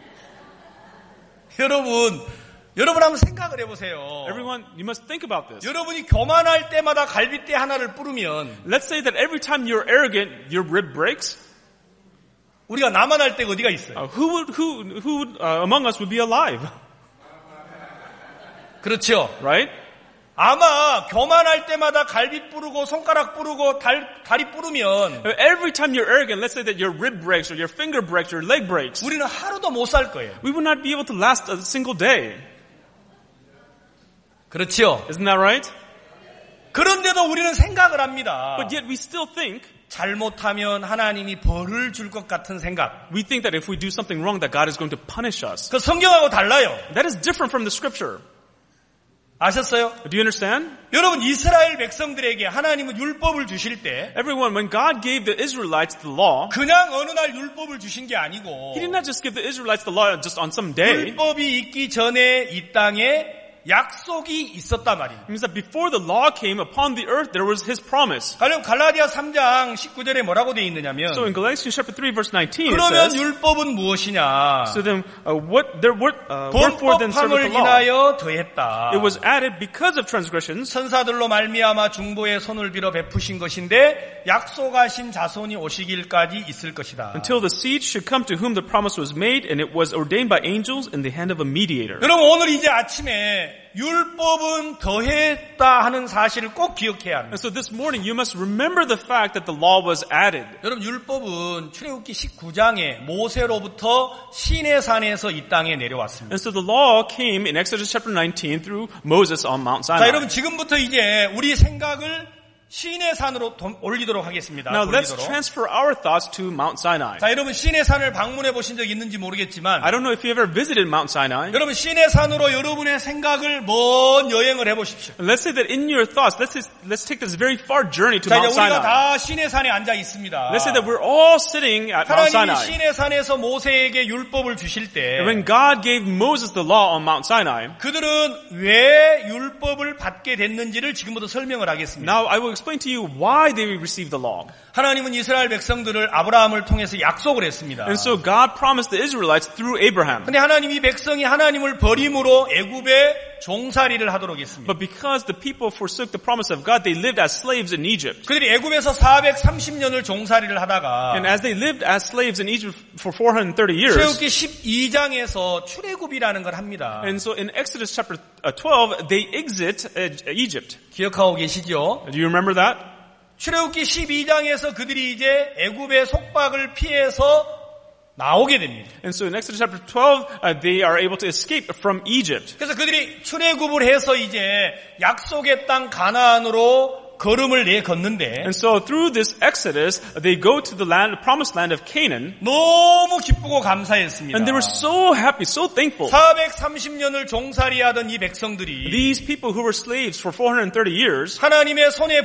여러분 한번 생각을 해보세요. Everyone, you must think about this. 여러분이 교만할 때마다 갈비뼈 하나를 뿌르면 Let's say that every time you're arrogant, your rib breaks. 우리가 나만할 때가 어디가 있어요? Who among us would be alive? 그렇죠. Right? 아마 교만할 때마다 갈비 부르고 손가락 부르고 다리 부르면 Every time you're arrogant, let's say that your rib breaks or your finger breaks or your leg breaks, 우리는 하루도 못 살 거예요. we would not be able to last a single day. 그렇죠? Isn't that right? 그런데도 우리는 생각을 합니다. But yet we still think, 잘못하면 하나님이 벌을 줄 것 같은 생각. we think that if we do something wrong that God is going to punish us. 그 성경하고 달라요. That is different from the scripture. 아셨어요? Do you understand? 여러분 이스라엘 백성들에게 하나님은 율법을 주실 때 Everyone, when God gave the Israelites the law, 그냥 어느 날 율법을 주신 게 아니고 He did not just give the Israelites the law just on some day. 율법이 있기 전에 이 땅에 약속이 있었단 말이에요. It means that before the law came upon the earth, there was His promise. 갈라디아 3장 19절에 뭐라고 되어 있느냐면 So in Galatians chapter 3 verse 19 it 그러면 says, 율법은 무엇이냐? so then wherefore then serveth 범법함을 the law? 인하여 더했다. It was added because of transgressions, 천사들로 말미암아 중보의 손을 빌어 베푸신 것인데 약속하신 자손이 오시길까지 있을 것이다. until the seed should come to whom the promise was made, and it was ordained by angels in the hand of a mediator. 여러분 오늘 이제 아침에 율법은 더했다 하는 사실을 꼭 기억해야 합니다. And so this morning you must remember the fact that the law was added. 여러분 율법은 출애굽기 19장에 모세로부터 시내산에서 이 땅에 내려왔습니다. And so the law came in Exodus chapter 19 through Moses on Mount 자, Sinai. 여러분 지금부터 이제 우리 생각을 시내산으로 올리도록 하겠습니다. Now let's 돌리도록. transfer our thoughts to Mount Sinai. 자, 여러분 시내산을 방문해 보신 적 있는지 모르겠지만 I don't know if you ever visited Mount Sinai. 여러분 시내산으로 여러분의 생각을 먼 여행을 해보십시오. Let's say that in your thoughts, let's take this very far journey to 자, 이제 Mount 우리가 Sinai. 다 시내산에 앉아 있습니다. Let's say that we're all sitting at Mount 하나님이 Sinai. 시내산에서 모세에게 율법을 주실 때 And when God gave Moses the law on Mount Sinai, 그들은 왜 율법을 받게 됐는지를 지금부터 설명을 하겠습니다. now I will explain to you why they received the law. 하나님은 이스라엘 백성들을 아브라함을 통해서 약속을 했습니다. And so God promised the Israelites through Abraham. 근데 하나님 이 백성이 하나님을 버림으로 애굽에 종살이를 하도록 했습니다. But because the people forsook the promise of God, they lived as slaves in Egypt. 그들이 애굽에서 430년을 종살이를 하다가 And as they lived as slaves in Egypt for 430 years, 출애굽기 12장에서 출애굽이라는 걸 합니다. and so in Exodus chapter 12, they exit Egypt. 기억하고 계시죠? Do you remember that? 출애굽기 12장에서 그들이 이제 애굽의 속박을 피해서 나오게 됩니다. And so in Exodus chapter 12, they are able to escape from Egypt. 그래서 그들이 출애굽을 해서 이제 약속의 땅 가나안으로 걸음을 내걷는데 And so through this Exodus, they go to the land, promised land of Canaan, 너무 기쁘고 감사했습니다. and they were so happy, so thankful. 430년을 종살이하던 이 백성들이 These people who were slaves for 430 years, 하나님의 손에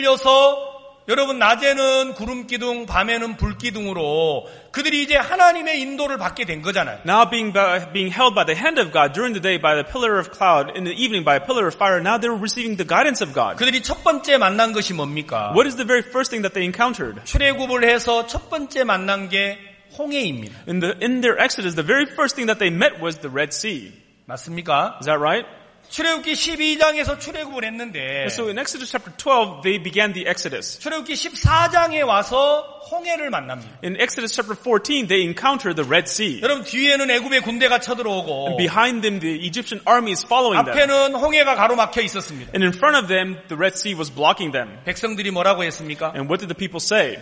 붙들려서 여러분 낮에는 구름 기둥, 밤에는 불 기둥으로 그들이 이제 하나님의 인도를 받게 된 거잖아요. now being held by the hand of God during the day by the pillar of cloud, in the evening by a pillar of fire, now they were receiving the guidance of God. 그들이 첫 번째 만난 것이 뭡니까? What is the very first thing that they encountered? 출애굽을 해서 첫 번째 만난 게 홍해입니다. In their Exodus, the very first thing that they met was the Red Sea. 맞습니까? Is that right? 출애굽기 12장에서 출애굽을 했는데 So in Exodus chapter 12, they began the Exodus. 출애굽기 14장에 와서 홍해를 만납니다. In Exodus chapter 14, they encounter the Red Sea. 여러분 뒤에는 애굽의 군대가 쳐들어오고 And behind them, the Egyptian army is following them. 앞에는 홍해가 가로막혀 있었습니다. And in front of them, the Red Sea was blocking them. 백성들이 뭐라고 했습니까? And what did the people say?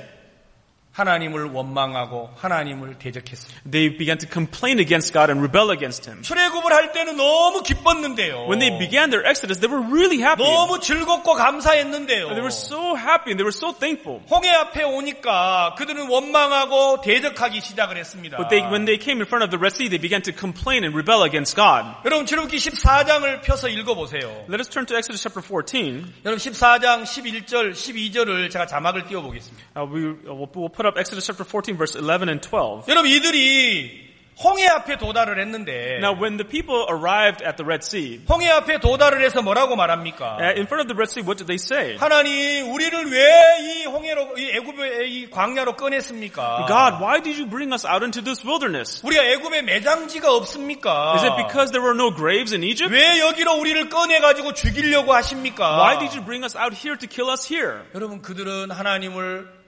하나님을 원망하고 하나님을 대적했습니다. They began to complain against God and rebel against Him. 출애굽을 할 때는 너무 기뻤는데요. When they began their Exodus, they were really happy. 너무 즐겁고 감사했는데요. They were so happy and they were so thankful. 홍해 앞에 오니까 그들은 원망하고 대적하기 시작을 했습니다. But when they came in front of the Red Sea, they began to complain and rebel against God. 여러분 출애굽기 14장을 펴서 읽어보세요. Let us turn to Exodus chapter 14. 여러분 14장 11절 12절을 제가 자막을 띄워보겠습니다. We'll put up Exodus chapter 14 verse 11 and 12. 여러분 이들이 홍해 앞에 도달을 했는데 Now when the people arrived at the Red Sea, 홍해 앞에 도달을 해서 뭐라고 말합니까? in front of the Red Sea, what did they say? 하나님 우리를 왜 이 홍해로 이 애굽의 이 광야로 꺼냈습니까? God, why did you bring us out into this wilderness? 우리가 애굽에 매장지가 없습니까? Is it because there were no graves in Egypt? 왜 여기로 우리를 꺼내가지고 죽이려고 하십니까? Why did you bring us out here to kill us here? 여러분 그들은 하나님을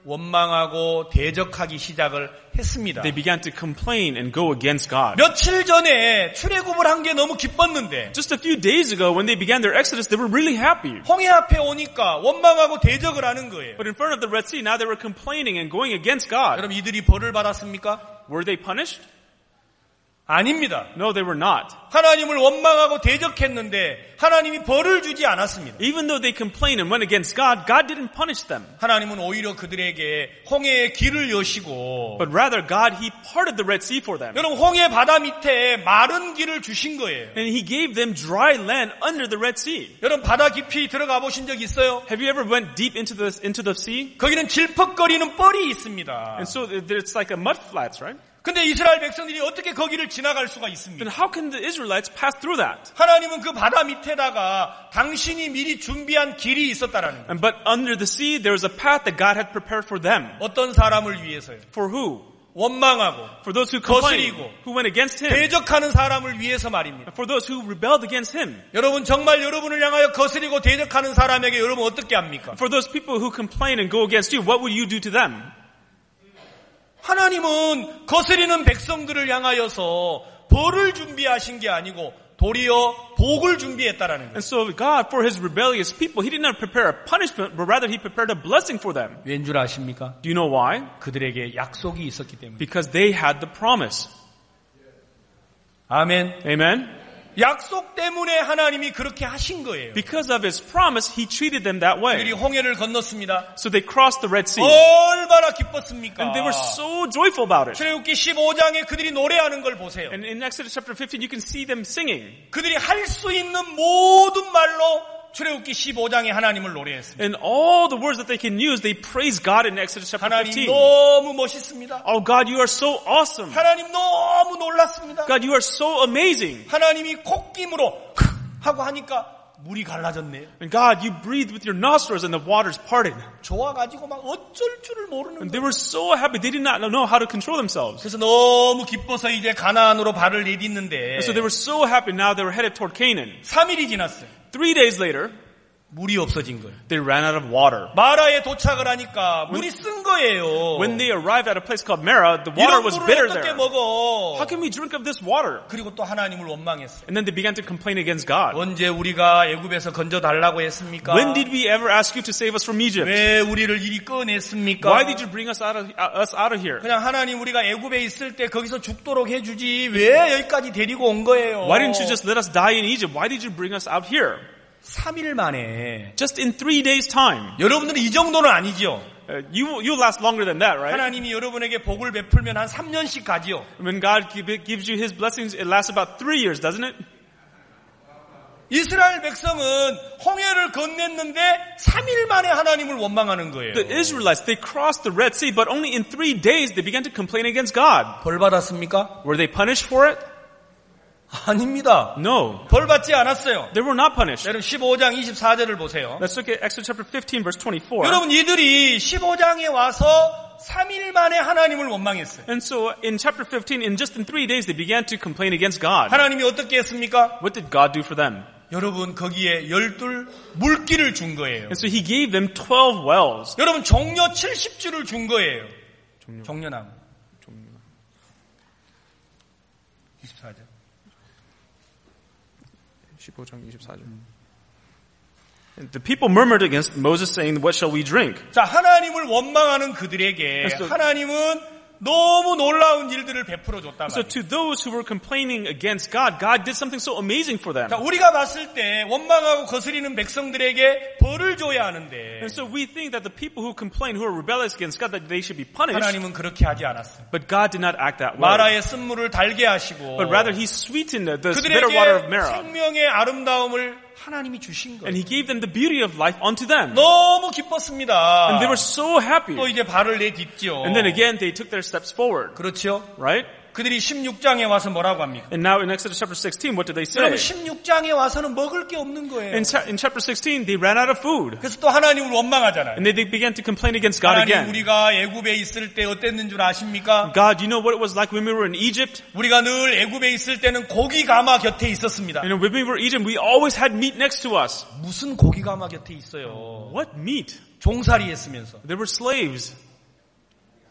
원망하고 대적하기 시작을 했습니다. They began to complain and go against God. 며칠 전에 출애굽을 한 게 너무 기뻤는데 Just a few days ago, when they began their exodus, they were really happy. 홍해 앞에 오니까 원망하고 대적을 하는 거예요. But in front of the Red Sea, now they were complaining and going against God. 여러분 이들이 벌을 받았습니까? Were they punished? 아닙니다. No, they were not. 하나님을 원망하고 대적했는데 하나님이 벌을 주지 않았습니다. Even though they complained and went against God, God didn't punish them. 하나님은 오히려 그들에게 홍해의 길을 여시고 But rather, God, He parted the Red Sea for them. 여러분 홍해 바다 밑에 마른 길을 주신 거예요. And He gave them dry land under the Red Sea. 여러분 바다 깊이 들어가 보신 적 있어요? Have you ever went deep into the sea? 거기는 질퍽거리는 뻘이 있습니다. And so it's like a mud flats, right? 근데 이스라엘 백성들이 어떻게 거기를 지나갈 수가 있습니까? Then how can the Israelites pass through that? 하나님은 그 바다 밑에다가 당신이 미리 준비한 길이 있었다라는 거예요. But under the sea, there was a path that God had prepared for them. 어떤 사람을 위해서요? For who? 원망하고 For those who complained, 거스리고 who went against Him. 대적하는 사람을 위해서 말입니다. For those who rebelled against Him. 여러분 정말 여러분을 향하여 거스리고 대적하는 사람에게 여러분 어떻게 합니까? For those people who complain and go against you, what would you do to them? 하나님은 거스리는 백성들을 향하여서 벌을 준비하신 게 아니고 도리어 복을 준비했다라는 거예요. And so God, for His rebellious people, He did not prepare a punishment, but rather He prepared a blessing for them. 왠 줄 아십니까? Do you know why? 그들에게 약속이 있었기 때문에. Because they had the promise. 아멘. Amen? 약속 때문에 하나님이 그렇게 하신 거예요. Because of His promise, He treated them that 그들이 way. 홍해를 건넜습니다. So they crossed the Red Sea. 얼마나 기뻤습니까? And they were so joyful about it. 출애굽기 15장에 그들이 노래하는 걸 보세요. And in Exodus chapter 15, you can see them singing. 그들이 할 수 있는 모든 말로 출애굽기 15장에 하나님을 노래했습니다. And all the words that they can use, they praise God in Exodus chapter 하나님 15. 너무 멋있습니다. Oh God, you are so awesome. 하나님 너무 놀랐습니다. God, you are so amazing. 하나님이 콧김으로 하고 하니까 물이 갈라졌네요. And God, you breathed with your nostrils and the waters parted. 좋아가지고 막 어쩔 줄을 모르는 And 거예요. they were so happy. They did not know how to control themselves. 그래서 너무 기뻐서 이제 가나안으로 발을 내딛는데 And so they were so happy now they were headed toward Canaan. 3일이 지났어요. 3 days later, 물이 없어진 거예요. they ran out of water. 마라에 도착을 하니까 물이 쓴 거예요. When they arrived at a place called Marah, the water 이런 was 물을 bitter 어떻게 there. 먹어? How can we drink of this water? 그리고 또 하나님을 원망했어요. And then they began to complain against God. 언제 우리가 애굽에서 건져 달라고 했습니까? When did we ever ask you to save us from Egypt? 왜 우리를 이리 꺼냈습니까? Why did you bring us out of here? 그냥 하나님 우리가 애굽에 있을 때 거기서 죽도록 해주지 왜 여기까지 데리고 온 거예요? Why didn't you just let us die in Egypt? Why did you bring us out here? 3일 만에 Just in 3 days' time. 여러분들은 이 정도는 아니죠. You'll last longer than that, right? 하나님이 여러분에게 복을 베풀면 한 3년씩 가지요. When God gives you His blessings, it lasts about 3 years, doesn't it? 이스라엘 백성은 홍해를 건넸는데 3일 만에 하나님을 원망하는 거예요. The Israelites, they crossed the Red Sea, but only in 3 days they began to complain against God. 벌 받았습니까? Were they punished for it? 아닙니다. No. 벌 받지 않았어요. They were not punished. 여러분 15장 24절을 보세요. Let's look at Exodus chapter 15, verse 24. 여러분 이들이 15장에 와서 3일 만에 하나님을 원망했어요. And so in chapter 15, just in 3 days, they began to complain against God. 하나님이 어떻게 했습니까? What did God do for them? 여러분 거기에 12 물기를 준 거예요. And so He gave them 12 wells. 여러분 종려 70주를 준 거예요. 종려나무. 24절. 15장 24절. The people murmured against Moses saying, what shall we drink? 자, 하나님을 원망하는 그들에게 So- 하나님은 너무 놀라운 일들을 베풀어 줬단 So 말이에요. to those who were complaining against God, God did something so amazing for them. 자, 우리가 봤을 때 원망하고 거스리는 백성들에게 벌을 줘야 하는데 And so we think that the people who complain, who are rebellious against God, that they should be punished. 하나님은 그렇게 하지 않았어요. But God did not act that way. 마라의 쓴물을 달게 하시고 But rather He sweetened the bitter water of 그들에게 Marah. 생명의 아름다움을 하나님이 주신 And 거예요. He gave them the beauty of life unto them. 너무 기뻤습니다. And they were so happy. 또 이제 발을 내딛죠. And then again, they took their steps forward. 그렇죠? Right? 그들이 16장에 와서 뭐라고 합니까? And now in Exodus chapter 16, what did they say? 여러분 16장에 와서는 먹을 게 없는 거예요. In chapter 16, they ran out of food. 그래서 또 하나님을 원망하잖아요. And they began to complain against God 하나님 again. 우리가 애굽에 있을 때 어땠는 줄 아십니까? God, you know what it was like when we were in Egypt? 우리가 늘 애굽에 있을 때는 고기 가마 곁에 있었습니다. You know, when we were in Egypt, we always had meat next to us. 무슨 고기 가마 곁에 있어요? What meat? 종살이 했으면서. They were slaves.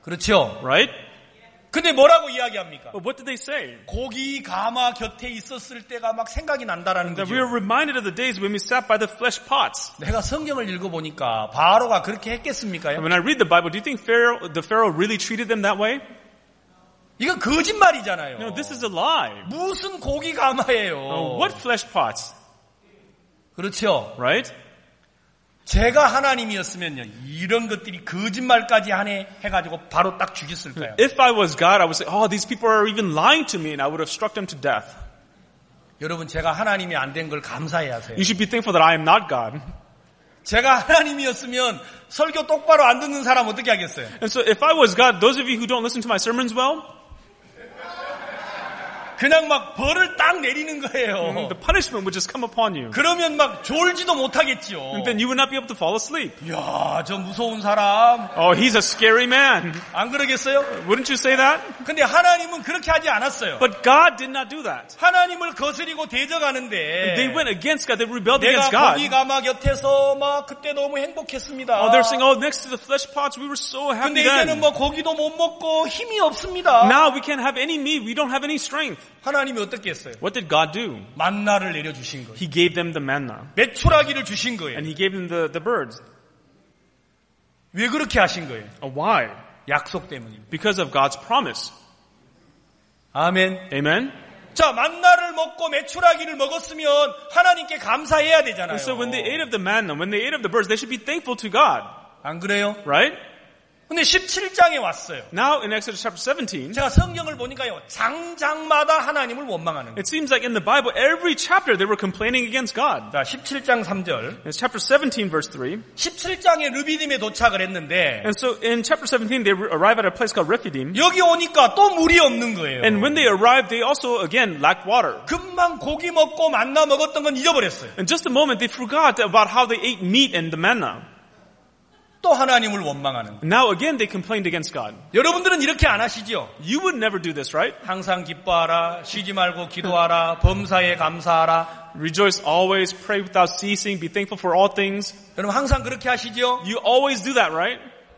그렇죠? right? 근데 뭐라고 이야기합니까? But what did they say? 고기 가마 곁에 있었을 때가 막 생각이 난다라는 That 거죠. we are reminded of the days when we sat by the flesh pots. 내가 성경을 읽어보니까 바로가 그렇게 했겠습니까요? And when I read the Bible, do you think the Pharaoh really treated them that way? 이건 거짓말이잖아요. No, this is a lie. 무슨 고기 가마예요? What flesh pots, 그렇죠? right? 제가 하나님이었으면요, 이런 것들이 거짓말까지 하네 해가지고 바로 딱 죽였을 거예요. If I was God, I would say, oh, these people are even lying to me, and I would have struck them to death. 여러분, 제가 하나님이 안 된 걸 감사해야 하세요. You should be thankful that I am not God. 제가 하나님이었으면 설교 똑바로 안 듣는 사람 어떻게 하겠어요? And so if I was God, those of you who don't listen to my sermons well, 그냥 막 벌을 딱 내리는 거예요. the punishment would just come upon you. 그러면 막 졸지도 못하겠죠. And then you would not be able to fall asleep. 이야, 저 무서운 사람. Oh, he's a scary man. 안 그러겠어요? Wouldn't you say that? 근데 하나님은 그렇게 하지 않았어요. But God did not do that. 하나님을 거스리고 대적하는데 They went against God. They rebelled 내가 against God. 고기 가마 곁에서 막 그때 너무 행복했습니다. Oh, they're saying, oh, next to the flesh pots, we were so happy 근데 이제는 then. 뭐 고기도 못 먹고 힘이 없습니다. Now we can't have any meat. We don't have any strength. 하나님이 어떻게 했어요? What did God do? 만나를 내려주신 거예요. He gave them the manna. 메추라기를 주신 거예요. And he gave them the birds. 왜 그렇게 하신 거예요? Why? 약속 때문입니다. Because of God's promise. 아멘. Amen? 자, 만나를 먹고 메추라기를 먹었으면 하나님께 감사해야 되잖아요. And so when they ate of the manna, when they ate of the birds, they should be thankful to God. 안 그래요? Right? 근데 17장에 왔어요. Now in Exodus chapter 17, 제가 성경을 보니까요, 장장마다 하나님을 원망하는 거예요. it seems like in the Bible, every chapter they were complaining against God. 자, 17장 3절. It's chapter 17 verse 3. 17장에 르비딤에 도착을 했는데 And so in chapter 17, they arrive at a place called Rephidim. 여기 오니까 또 물이 없는 거예요. And when they arrived, they also again lacked water. 금방 고기 먹고 만나 먹었던 건 잊어버렸어요. In just a moment, they forgot about how they ate meat and the manna. 또 하나님을 원망하는 거예요. Now again, they complained against God. 여러분들은 이렇게 안 하시죠? You would never do this, right? 항상 기뻐하라, 쉬지 말고 기도하라, 범사에 감사하라. Rejoice always, pray without ceasing, be thankful for all things. 여러분 항상 그렇게 하시죠? You always do that, right?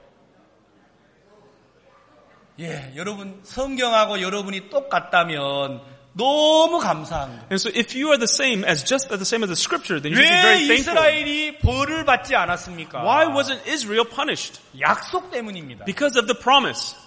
예, 여러분 성경하고 여러분이 똑같다면 너무 감사한 거예요. And so if you are the same as the scripture, then you should be 왜 very thankful. 이스라엘이 벌을 받지 않았습니까? Why wasn't Israel punished? 약속 때문입니다. Because of the promise.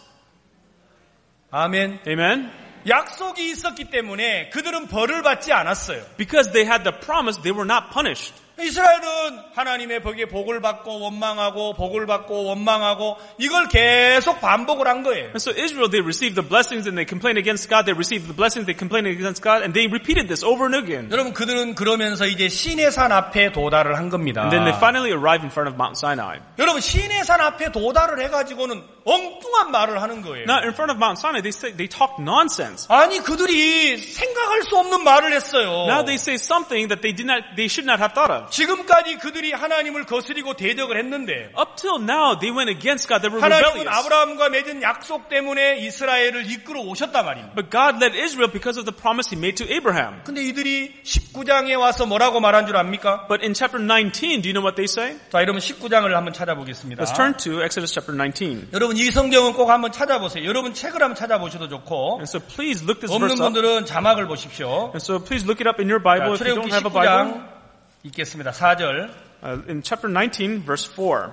아멘. Amen? 약속이 있었기 때문에 그들은 벌을 받지 않았어요. Because they had the promise, they were not punished. 이스라엘은 하나님의 벽에 복을 받고 원망하고 복을 받고 원망하고 이걸 계속 반복을 한 거예요. And so Israel, they received the blessings and they complained against God. They received the blessings, they complained against God, and they repeated this over and again. 여러분 그들은 그러면서 이제 시내산 앞에 도달을 한 겁니다. And then they finally arrived in front of Mount Sinai. 여러분 시내산 앞에 도달을 해가지고는 엉뚱한 말을 하는 거예요. Now, in front of Mount Sinai, they talk nonsense. 아니 그들이 생각할 수 없는 말을 했어요. Now they say something that they should not have thought of. 지금까지 그들이 하나님을 거스리고 대적을 했는데 Up till now, they went against God. They were 하나님은 rebellious. 아브라함과 맺은 약속 때문에 이스라엘을 이끌어 오셨단 말입니다. But God led Israel because of the promise He made to Abraham. 근데 이들이 19장에 와서 뭐라고 말한 줄 압니까? But in chapter 19, do you know what they say? 자, 여러분 19장을 한번 찾아보겠습니다. Let's turn to Exodus chapter 19. 여러분 이 성경은 꼭 한번 찾아보세요. 여러분 책을 한번 찾아보셔도 좋고 And so please look this 없는 verse up. 분들은 자막을 보십시오. And so please look it up in your Bible 자, if you don't 출애굽기 have a Bible. 19장 읽겠습니다. 4절. In chapter 19, verse 4.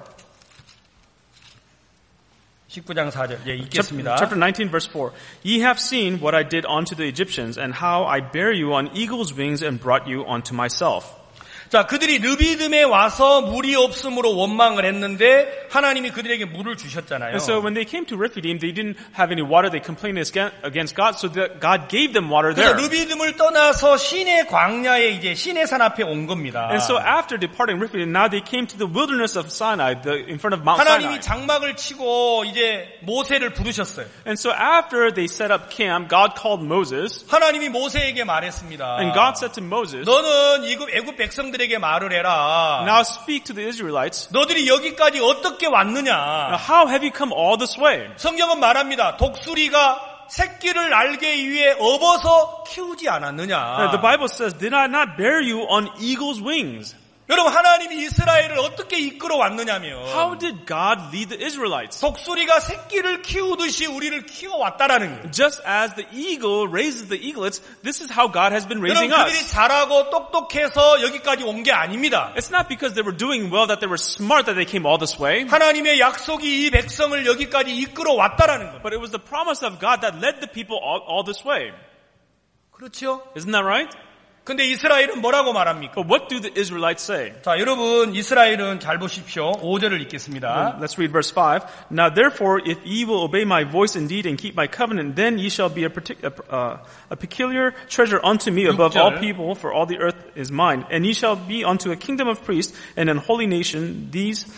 19장 4절. 예, 읽겠습니다. Chapter 19, verse 4. Ye have seen what I did unto the Egyptians, and how I bare you on eagle's wings and brought you unto myself. 자, 그들이 르비딤에 와서 물이 없음으로 원망을 했는데 하나님이 그들에게 물을 주셨잖아요. And so when they came to Rephidim, they didn't have any water. They complained against God, so that God gave them water 그래서 there. 르비딤을 떠나서 시내 광야에 이제 시내산 앞에 온 겁니다. And so after departing Rephidim, now they came to the wilderness of Sinai, in front of Mount 하나님이 Sinai. 장막을 치고 이제 모세를 부르셨어요. And so after they set up camp, God called Moses, 하나님이 모세에게 말했습니다. and God said to Moses, 너는 애굽 백성들에게 말을 해라. now speak to the Israelites. 너들이 여기까지 어떻게 Now, 왔느냐? how have you come all this way? 성경은 말합니다. 독수리가 새끼를 날개 위에 업어서 키우지 않았느냐? The Bible says, did I not bear you on eagle's wings? 여러분 하나님이 이스라엘을 어떻게 이끌어 왔느냐면 How did God lead the Israelites? 독수리가 새끼를 키우듯이 우리를 키워왔다라는 거예요. Just as the eagle raises the eaglets, this is how God has been raising 여러분 그들이 us. 잘하고 똑똑해서 여기까지 온 게 아닙니다. It's not because they were doing well that they were smart that they came all this way. 하나님의 약속이 이 백성을 여기까지 이끌어 왔다라는 거예요. But it was the promise of God that led the people all this way. 그렇죠? Isn't that right? 근데 이스라엘은 뭐라고 말합니까? But what do the Israelites say? 자, 여러분 이스라엘은 잘 보십시오. 5절을 읽겠습니다. Let's read verse 5. Now therefore, if ye will obey my voice indeed and keep my covenant, then ye shall be a peculiar treasure unto me above all people, for all the earth is mine. And ye shall be unto a kingdom of priests and an holy nation. These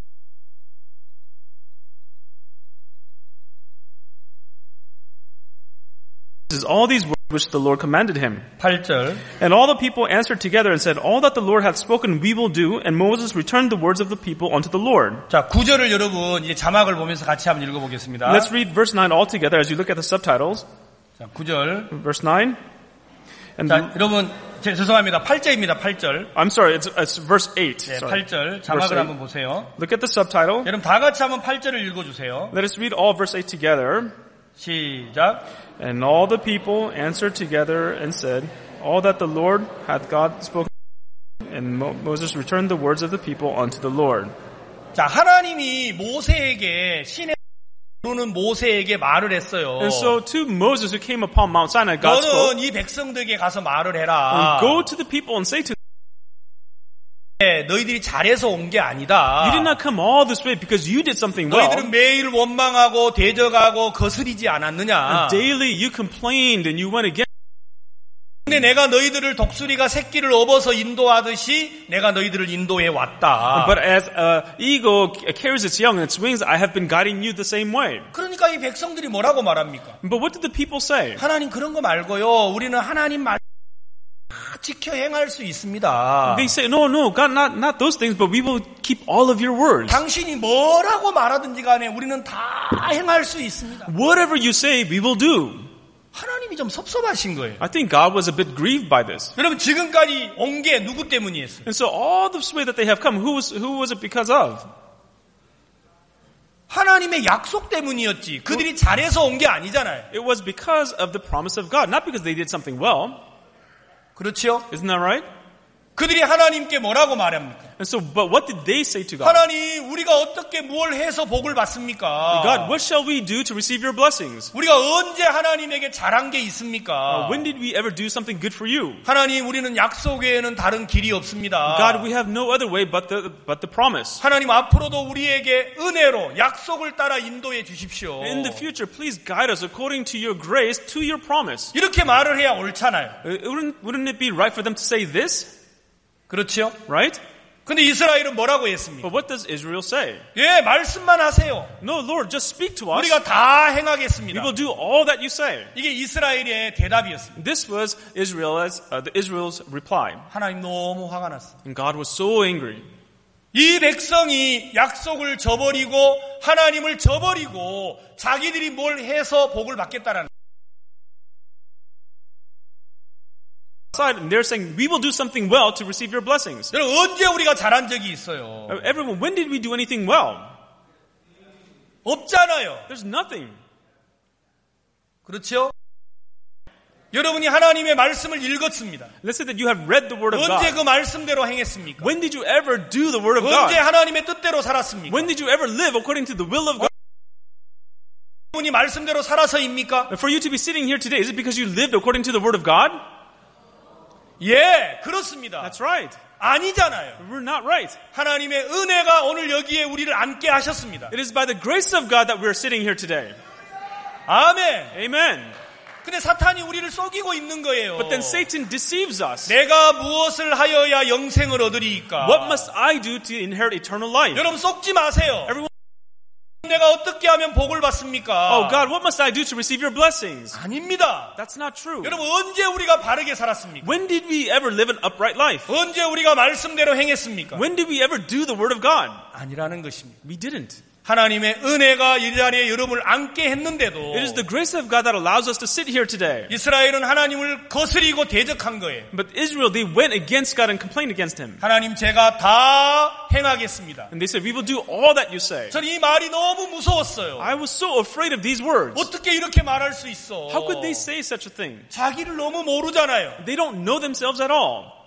is all these words which the Lord commanded him. 8절. And all the people answered together and said, all that the Lord hath spoken we will do. And Moses returned the words of the people unto the Lord. 자, 9절을 여러분 이제 자막을 보면서 같이 한번 읽어보겠습니다. Let's read verse 9 all together as you look at the subtitles. 자, 9절. Verse 9. And 자, 여러분 죄송합니다. 8절입니다. 8절. I'm sorry, it's verse 8. 네, Sorry. 8절 자막을 한번 보세요. Look at the subtitle. 여러분 다 같이 한번 8절을 읽어주세요. Let us read all verse 8 together. 시작. And all the people answered together and said, all that the Lord hath God spoken. And Moses returned the words of the people unto the Lord. 자, 하나님이 모세에게 신의 부르는 모세에게 말을 했어요. And so to Moses who came upon Mount Sinai, God spoke, 너는 이 백성들에게 가서 말을 해라. go to the people and say to them, 너희들이 잘해서 온 게 아니다. you did not come all this way because you did something well. 너희들은 매일 원망하고 대적하고 거스리지 않았느냐. Daily you complained and you went against. 근데 내가 너희들을 독수리가 새끼를 업어서 인도하듯이 내가 너희들을 인도해 왔다. But as an eagle carries its young in its wings, I have been guiding you the same way. 그러니까 이 백성들이 뭐라고 말합니까? But what did the people say? 하나님 그런 거 말고요. 우리는 하나님 말 지켜 행할 수 있습니다. They say, no, God, not those things, but we will keep all of your words. 당신이 뭐라고 말하든지 간에 우리는 다 행할 수 있습니다. Whatever you say, we will do. 하나님이 좀 섭섭하신 거예요. I think God was a bit grieved by this. 여러분 지금까지 온 게 누구 때문이었어요? And so all this way that they have come, who was it because of? 하나님의 약속 때문이었지. 그들이 잘해서 온 게 아니잖아요. It was because of the promise of God, not because they did something well. 그렇죠? Isn't that right? 그들이 하나님께 뭐라고 말합니까? And so, but what did they say to God? 하나님, 우리가 어떻게 뭘 해서 복을 받습니까? God, what shall we do to receive your blessings? 우리가 언제 하나님에게 잘한 게 있습니까? When did we ever do something good for you? 하나님, 우리는 약속 외에는 다른 길이 없습니다. God, we have no other way but the promise. 하나님, 앞으로도 우리에게 은혜로 약속을 따라 인도해 주십시오. In the future, please guide us according to your grace to your promise. 이렇게 말을 해야 옳잖아요. Wouldn't it be right for them to say this? 그렇죠? Right? 근데 이스라엘은 뭐라고 했습니까? But what does Israel say? 예, 말씀만 하세요. No, Lord, just speak to us. 우리가 다 We 행하겠습니다. will do all that you say. 이게 이스라엘의 대답이었습니다. This was Israel's reply. 하나님 너무 화가 났어요. And God was so angry. 이 백성이 약속을 저버리고 하나님을 저버리고 자기들이 뭘 해서 복을 받겠다라는 And they're saying, we will do something well to receive your blessings. 여러분 언제 우리가 잘한 적이 있어요? Everyone, when did we do anything well? 없잖아요. There's nothing. 그렇죠? 여러분이 하나님의 말씀을 읽었습니다. Let's say that you have read the Word of 언제 God. 그 말씀대로 행했습니까? When did you ever do the Word of 언제 God? 하나님의 뜻대로 살았습니까? When did you ever live according to the will of God? 여러분이 말씀대로 살아서입니까? For you to be sitting here today, is it because you lived according to the Word of God? 예, 그렇습니다. That's right. 아니잖아요. We're not right. 하나님의 은혜가 오늘 여기에 우리를 앉게 하셨습니다. It is by the grace of God that we're sitting here today. 아멘. Amen. 근데 사탄이 우리를 속이고 있는 거예요. But then Satan deceives us. 내가 무엇을 하여야 영생을 얻으리이까? What must I do to inherit eternal life? 여러분 속지 마세요. Everyone, 내가 어떻게 하면 복을 받습니까? oh God, what must I do to receive your blessings? 아닙니다. That's not true. 여러분 언제 우리가 바르게 살았습니까? When did we ever live an upright life? 언제 우리가 말씀대로 행했습니까? When did we ever do the Word of God? 아니라는 것입니다. We didn't. 하나님의 은혜가 이 자리에 여러분을 앉게 했는데도 It is the grace of God that allows us to sit here today. 이스라엘은 하나님을 거스리고 대적한 거예요. But Israel, they went against God and complained against Him. 하나님 제가 다 행하겠습니다. And they said, we will do all that you say. 저는 이 말이 너무 무서웠어요. I was so afraid of these words. 어떻게 이렇게 말할 수 있어? How could they say such a thing? 자기를 너무 모르잖아요. They don't know themselves at all.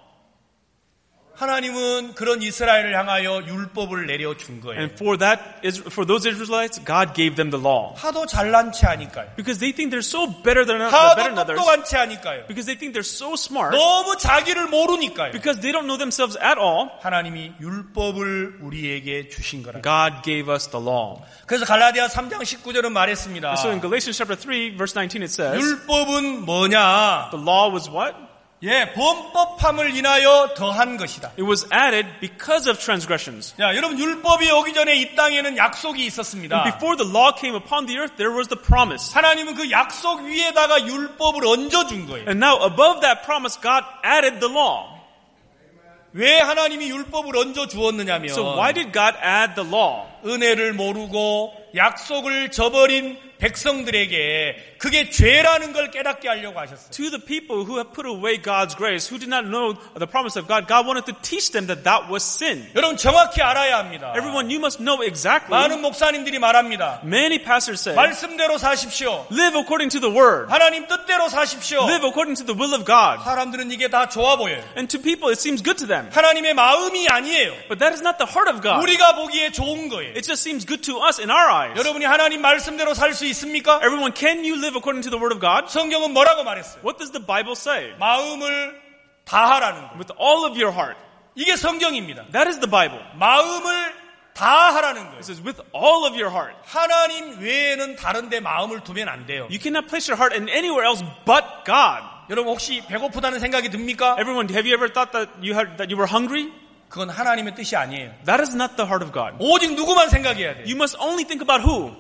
하나님은 그런 이스라엘을 향하여 율법을 내려준 거예요. And for those Israelites, God gave them the law. 하도 잘난 체 하니까요. Because they think they're so better than 하도 others. 똑똑한 체 하니까요. Because they think they're so smart. 너무 자기를 모르니까요. Because they don't know themselves at all. 하나님이 율법을 우리에게 주신 거라. God gave us the law. 그래서 갈라디아 3장 19절은 말했습니다. So in Galatians chapter 3, verse 19 it says, 율법은 뭐냐? the law was what? 예, 범법함을 인하여 더한 것이다. It was added because of transgressions. 자, 여러분 율법이 오기 전에 이 땅에는 약속이 있었습니다. And before the law came upon the earth, there was the promise. 하나님은 그 약속 위에다가 율법을 얹어준 거예요. And now above that promise, God added the law. 왜 하나님이 율법을 얹어 주었느냐면 So why did God add the law? 은혜를 모르고 약속을 저버린 백성들에게 그게 죄라는 걸 깨닫게 하려고 하셨어요. To the people who have put away God's grace, who did not know the promise of God, God wanted to teach them that that was sin. 여러분 정확히 알아야 합니다. Everyone, you must know exactly. 많은 목사님들이 말합니다. Many pastors say, 말씀대로 사십시오. live according to the word. 하나님 뜻대로 사십시오. Live according to the will of God. 사람들은 이게 다 좋아 보여요. And to people, it seems good to them. 하나님의 마음이 아니에요. But that is not the heart of God. 우리가 보기에 좋은 거예요. It just seems good to us in our eyes. 여러분이 하나님 말씀대로 살 수 있습니까? Everyone, can you live according to the word of God? 성경은 뭐라고 말했어요? What does the Bible say? 마음을 다하라는 거. With all of your heart. 이게 성경입니다. That is the Bible. 마음을 다하라는 거예요. It says with all of your heart. 하나님 외에는 다른 데 마음을 두면 안 돼요. You cannot place your heart in anywhere else but God. 여러분 혹시 배고프다는 생각이 듭니까? Everyone, have you ever thought that you were hungry? 그건 하나님의 뜻이 아니에요. That is not the heart of God. 오직 누구만 생각해야 돼요? You must only think about who?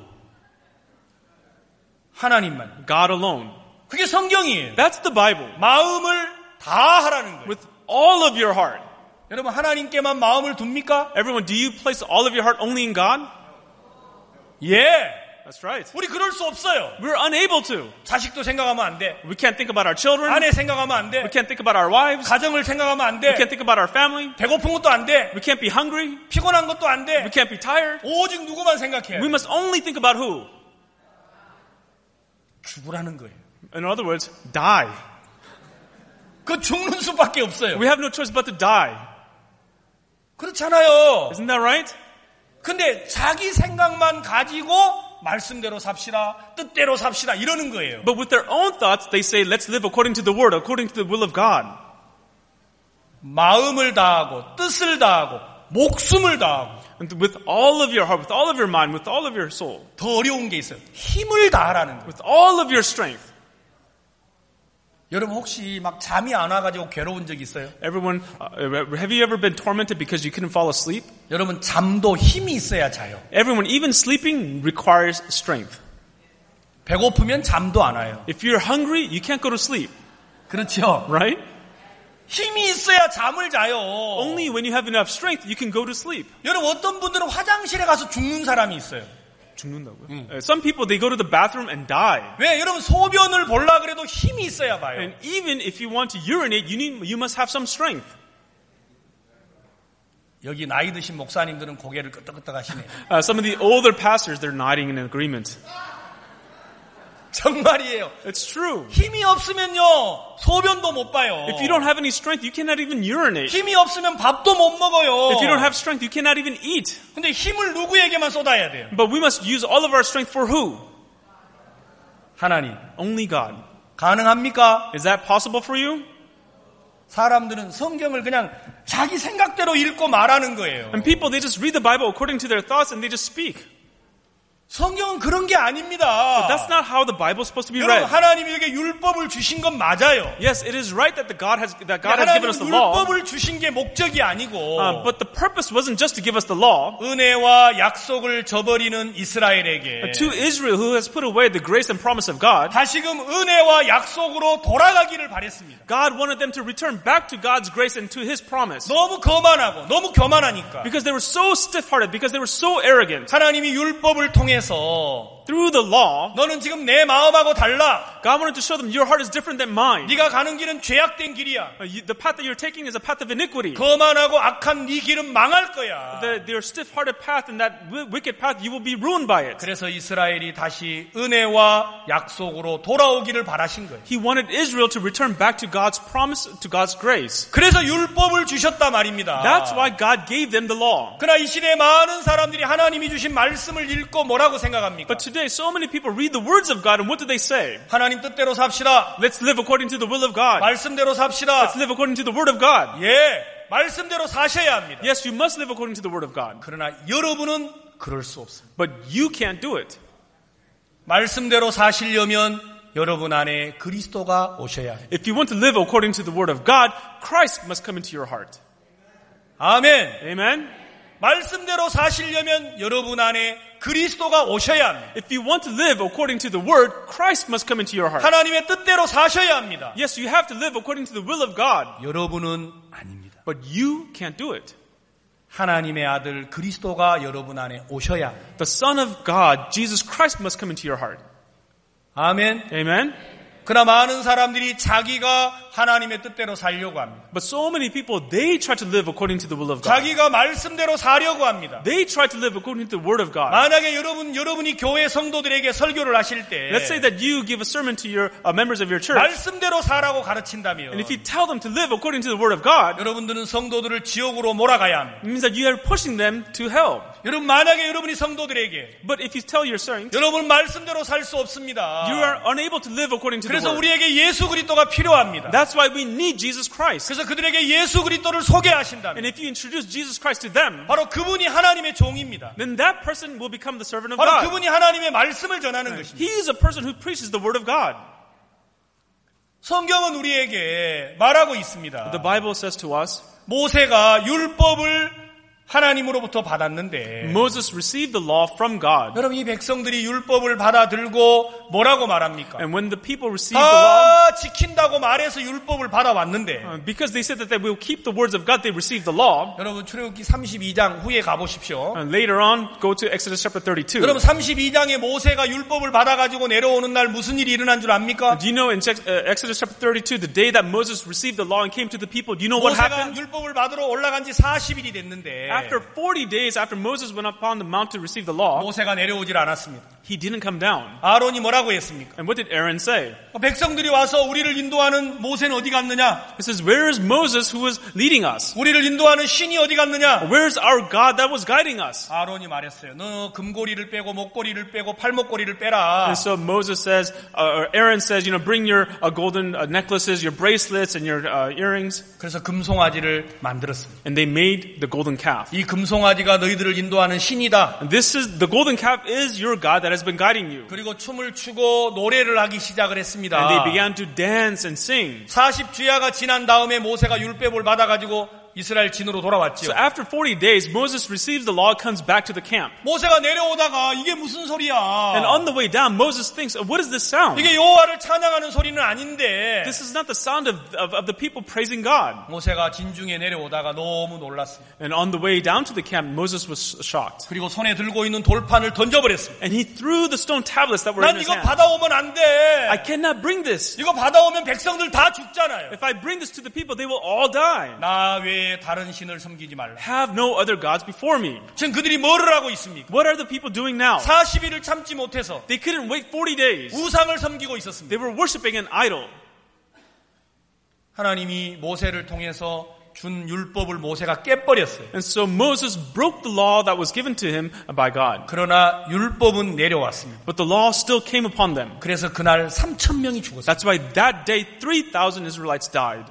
하나님만. God alone. 그게 성경이에요. That's the Bible. 마음을 다하라는 거예요. With all of your heart. 여러분 하나님께만 마음을 둡니까? Everyone, do you place all of your heart only in God? 예. That's right. 우리 그럴 수 없어요. We're unable to. 자식도 생각하면 안 돼. We can't think about our children. 아내 생각하면 안 돼. We can't think about our wives. 가정을 생각하면 안 We 돼. can't think about our family. 배고픈 것도 안 돼. We can't be hungry. 피곤한 것도 안 돼. We can't be tired. 오직 누구만 생각해. We must only think about who? 죽으라는 거예요. In other words, die. 그 죽는 수밖에 없어요. We have no choice but to die. 그렇잖아요. Isn't that right? 근데 자기 생각만 가지고 말씀대로 삽시다, 뜻대로 삽시다 이러는 거예요. But with their own thoughts, they say, let's live according to the word, according to the will of God. 마음을 다하고 뜻을 다하고 목숨을 다하고 And with all of your heart, with all of your mind, with all of your soul. 더 어려운 게 있어요. 힘을 다하라는 거예요. With all of your strength. 여러분 혹시 막 잠이 안 와가지고 괴로운 적 있어요? Everyone, have you ever been tormented because you couldn't fall asleep? 여러분 잠도 힘이 있어야 자요. Everyone, even sleeping requires strength. 배고프면 잠도 안 와요. If you're hungry, you can't go to sleep. 그렇죠? Right? 힘이 있어야 잠을 자요. Only when you have enough strength, you can go to sleep. 여러분 어떤 분들은 화장실에 가서 죽는 사람이 있어요. 죽는다고요? Some people, they go to the bathroom and die. 왜? 여러분 소변을 보려 그래도 힘이 있어야 봐요. And even if you want to urinate, you must have some strength. 여기 나이 드신 목사님들은 고개를 끄덕끄덕 하시네요. Some of the older pastors, they're nodding in agreement. 정말이에요. It's true. 힘이 없으면요 소변도 못 봐요. If you don't have any strength, you cannot even urinate. 힘이 없으면 밥도 못 먹어요. If you don't have strength, you cannot even eat. 근데 힘을 누구에게만 쏟아야 돼요? But we must use all of our strength for who? 하나님. Only God. 가능합니까? Is that possible for you? 사람들은 성경을 그냥 자기 생각대로 읽고 말하는 거예요. And people, they just read the Bible according to their thoughts and they just speak. 성경은 그런 게 아닙니다. That's not how the Bible is supposed to be 여러분, read. 하나님이 우리에게 율법을 주신 건 맞아요. Yes, it is right that God has given 하나님은 us the law. 율법을 주신 게 목적이 아니고 But the purpose wasn't just to give us the law. 은혜와 약속을 저버리는 이스라엘에게 To Israel, who has put away the grace and promise of God, 다시금 은혜와 약속으로 돌아가기를 바랬습니다. God wanted them to return back to God's grace and to His promise. 너무 거만하고 너무 교만하니까 Because they were so stiff-hearted, because they were so arrogant. 하나님이 율법을 통해서 Through the law, 너는 지금 내 마음하고 달라. God wanted to show them your heart is different than mine. 네가 가는 길은 죄악된 길이야. The path that you're taking is a path of iniquity. 거만하고 악한 네 길은 망할 거야. Your stiff-hearted path and that wicked path, you will be ruined by it. 그래서 이스라엘이 다시 은혜와 약속으로 돌아오기를 바라신 거예요. He wanted Israel to return back to God's promise, to God's grace. 그래서 율법을 주셨다 말입니다. That's why God gave them the law. 그러나 이 시대에 많은 사람들이 하나님이 주신 말씀을 읽고 뭐라고 생각합니까? But today, so many people read the words of God, and what do they say? 하나님 뜻대로 삽시다. Let's live according to the will of God. 말씀대로 삽시다. Let's live according to the word of God. 예, 말씀대로 사셔야 합니다. Yes, you must live according to the word of God. 그러나 여러분은 그럴 수 없습니다. But you can't do it. 말씀대로 사시려면 여러분 안에 그리스도가 오셔야 합니다. If you want to live according to the word of God, Christ must come into your heart. 아멘. Amen? 말씀대로 사시려면 여러분 안에 그리스도가 오셔야 합니다. If you want to live according to the word, Christ must come into your heart. 하나님의 뜻대로 사셔야 합니다. Yes, you have to live according to the will of God. 여러분은 아닙니다. But you can't do it. 하나님의 아들 그리스도가 여러분 안에 오셔야 합니다. The Son of God, Jesus Christ, must come into your heart. 아멘. Amen? 그러나 많은 사람들이 자기가 하나님의 뜻대로 살려고 합니다. But so many people, they try to live according to the will of God. 자기가 말씀대로 사려고 합니다. They try to live according to the word of God. 만약에 여러분이 교회 성도들에게 설교를 하실 때 Let's say that you give a sermon to your members of your church, 말씀대로 사라고 가르친다면 and if you tell them to live according to the word of God, 여러분들은 성도들을 지옥으로 몰아가야 합니다. it means that you are pushing them to hell. 여러분 만약에 여러분이 성도들에게 But if you tell your saints, 여러분 말씀대로 살 수 없습니다. you are unable to live according to the 그래서 word. 우리에게 예수 그리스도가 필요합니다. That's why we need Jesus Christ. 그래서 그들에게 예수 그리스도를 소개하신다면 And if you introduce Jesus Christ to them, 바로 그분이 하나님의 종입니다. then that person will become the servant of 바로 God. 그분이 하나님의 말씀을 전하는 것입니다. He is a person who preaches the word of God. 성경은 우리에게 말하고 있습니다. The Bible says to us, 모세가 율법을 하나님으로부터 받았는데 Moses received the law from God. 여러분 이 백성들이 율법을 받아들고 뭐라고 말합니까? And when the people received the law, 다 지킨다고 말해서 율법을 받아왔는데 because they said that they will keep the words of God, they received the law. 여러분 출애굽기 32장 후에 가보십시오. And later on, go to Exodus chapter 32. 여러분 32장에 모세가 율법을 받아가지고 내려오는 날 무슨 일이 일어난 줄 압니까? Do you know in Exodus chapter 32, the day that Moses received the law and came to the people, do you know what 모세가 happened? 율법을 받으러 올라간 지 40일이 됐는데 After 40 days after Moses went upon the mount to receive the law, 모세가 내려오질 않았습니다. he didn't come down. 아론이 뭐라고 했습니까? And what did Aaron say? 백성들이 와서 우리를 인도하는 모세는 어디 갔느냐? He says, where is Moses who was leading us? 우리를 인도하는 신이 어디 갔느냐? Where is our God that was guiding us? 아론이 말했어요. 너 금고리를 빼고 목고리를 빼고 팔목고리를 빼라. And so Moses says, or Aaron says, bring your golden necklaces, your bracelets, and your earrings. 그래서 금송아지를 만들었습니다. And they made the golden calf. 이 금송아지가 너희들을 인도하는 신이다. And the golden calf is your God that has been guiding you. 그리고 춤을 추고 노래를 하기 시작을 했습니다. And they began to dance and sing. 40주야가 지난 다음에 모세가 율법을 받아가지고 이스라엘 진으로 돌아왔죠. So after 40 days, Moses receives the law, comes back to the camp. 모세가 내려오다가 이게 무슨 소리야? And on the way down, Moses thinks, what is this sound? 이게 여호와를 찬양하는 소리는 아닌데. This is not the sound of the people praising God. 모세가 진중에 내려오다가 너무 놀랐습니다. And on the way down to the camp, Moses was shocked. 그리고 손에 들고 있는 돌판을 던져버렸습니다. And he threw the stone tablets that were in 난 his 이거 hand. 받아오면 안 돼. I cannot bring this. 이거 받아오면 백성들 다 죽잖아요. If I bring this to the people, they will all die. 나 외에 다른 신을 섬기지 말라. Have no other gods before me. 지금 그들이 뭐를 하고 있습니까? What are the people doing now? 40일을 참지 못해서 They couldn't wait 40 days. 우상을 섬기고 있었습니다. They were worshiping an idol. 하나님이 모세를 통해서 준 율법을 모세가 깨버렸어요. And so Moses broke the law that was given to him by God. 그러나 율법은 내려왔습니다. But the law still came upon them. 그래서 그날 3,000명이 죽었어요. That's why that day 3,000 Israelites died.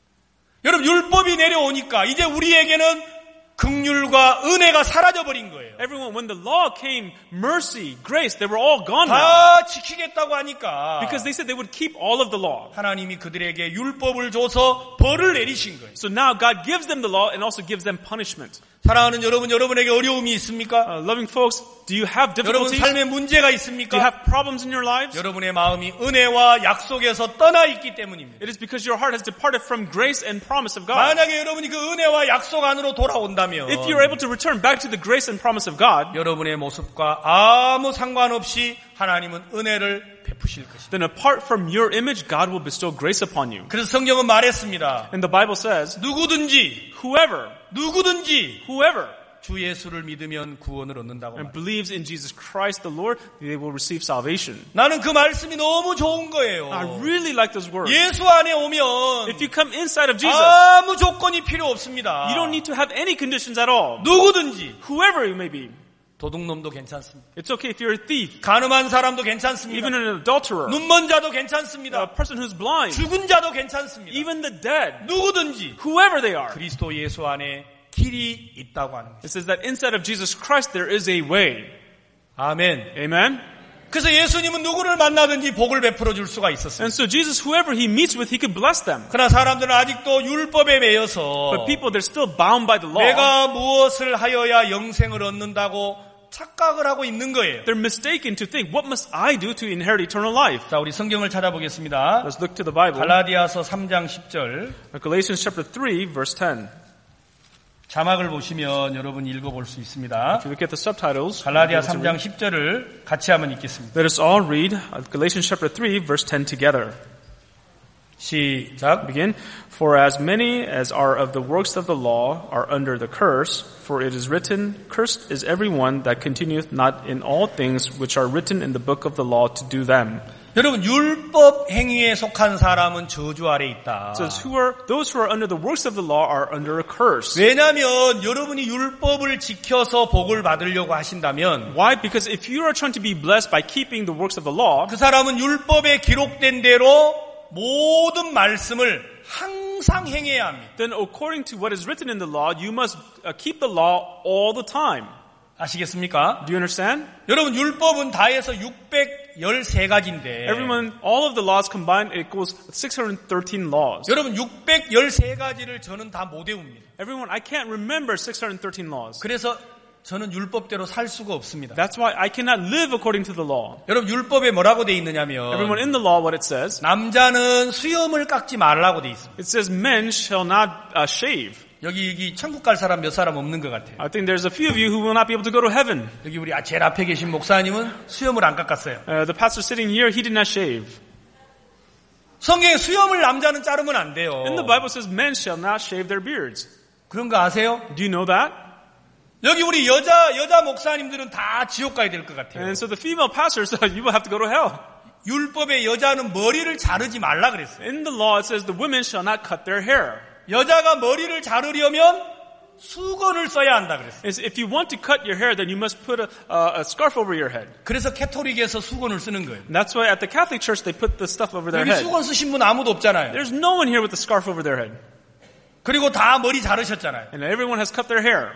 여러분 율법이 내려오니까 이제 우리에게는 긍휼과 은혜가 사라져버린 거예요. Everyone, when the law came, mercy, grace, they were all gone now. 다 지키겠다고 하니까 Because they said they would keep all of the law. 하나님이 그들에게 율법을 줘서 벌을 내리신 거예요. So now God gives them the law and also gives them punishment. 사랑하는 여러분, 여러분에게 어려움이 있습니까? Loving folks, do you have 여러분 difficulties? 삶에 문제가 Do you 있습니까? have problems in your lives? 여러분의 마음이 은혜와 약속에서 떠나 있기 때문입니다. It is because your heart has departed from grace and promise of God. 만약에 여러분이 그 은혜와 약속 안으로 돌아온다면 If you're able to return back to the grace and promise of God, 여러분의 모습과 아무 상관없이 하나님은 은혜를 베푸실 것입니다. then apart from your image, God will bestow grace upon you. 그래서 성경은 말했습니다. And the Bible says, 누구든지 whoever 주 예수를 믿으면 구원을 얻는다고 and 말합니다. believes in Jesus Christ the Lord, they will receive salvation. 나는 그 말씀이 너무 좋은 거예요. I really like those words. 예수 안에 오면 If you come inside of Jesus, 아무 조건이 필요 없습니다. you don't need to have any conditions at all. 누구든지 Whoever you may be. 도둑놈도 괜찮습니다. It's okay if you're a thief, 가늠한 사람도 괜찮습니다. even an adulterer, 눈먼 자도 a 괜찮습니다. person who's blind, 죽은 자도 괜찮습니다. even the dead, 누구든지 whoever they are. 그리스도 예수 안에 길이 있다고 하는 It says that inside of Jesus Christ there is a way. 아멘. Amen? 그래서 예수님은 누구를 만나든지 복을 베풀어 줄 수가 있었어요. And so Jesus, whoever he meets with, he could bless them. 그러나 사람들은 아직도 율법에 매여서 But people, they're still bound by the law. 내가 무엇을 하여야 영생을 얻는다고 착각을 하고 있는 거예요. They're mistaken to think, what must I do to inherit eternal life? 자, 우리 성경을 찾아보겠습니다. Let's look to the Bible. 갈라디아서 3장 10절. Galatians chapter 3, verse 10. 자막을 보시면 여러분 읽어볼 수 있습니다. If you look at the subtitles, 갈라디아 you'll be able to 3장 10절을 같이 한번 읽겠습니다. let us all read Galatians chapter 3, verse 10 together. 시작. Begin. For as many as are of the works of the law are under the curse, for it is written, Cursed is everyone that continueth not in all things which are written in the book of the law to do them. 여러분 율법 행위에 속한 사람은 저주 아래 있다. So those who are under the works of the law are under a curse. 왜냐하면 여러분이 율법을 지켜서 복을 받으려고 하신다면 Why? Because if you are trying to be blessed by keeping the works of the law, 그 사람은 율법에 기록된 대로 모든 말씀을 항상 행해야 합니다. then according to what is written in the law, you must keep the law all the time. 아시겠습니까? Do you understand? 여러분 율법은 다 해서 613가지인데 all of the laws combined, it equals 613 laws. 여러분 613가지를 저는 다 못 외웁니다. Everyone, I can't remember 613 laws. 그래서 저는 율법대로 살 수가 없습니다. That's why I cannot live according to the law. 여러분 율법에 뭐라고 돼 있느냐면 Everyone, in the law, what it says, 남자는 수염을 깎지 말라고 돼 있습니다. it says men shall not shave. 여기 천국 갈 사람 몇 사람 없는 것 같아요. I think there's a few of you who will not be able to go to heaven. 여기 우리 제일 앞에 계신 목사님은 수염을 안 깎았어요. The pastor sitting here, he did not shave. 성경에 수염을 남자는 자르면 안 돼요. In the Bible says men shall not shave their beards. 그런 거 아세요? Do you know that? 여기 우리 여자 목사님들은 다 지옥 가야 될 것 같아요. And so the female pastors, you will have to go to hell. 율법에 여자는 머리를 자르지 말라 그랬어요. In the law, it says the women shall not cut their hair. 여자가 머리를 자르려면 수건을 써야 한다 그랬어요. If you want to cut your hair, then you must put a scarf over your head. 그래서 캐토릭에서 수건을 쓰는 거예요. And that's why at the Catholic Church, they put the stuff over their 여기 head. 수건 쓰신 분 아무도 없잖아요. There's no one here with a scarf over their head. 그리고 다 머리 자르셨잖아요. And everyone has cut their hair.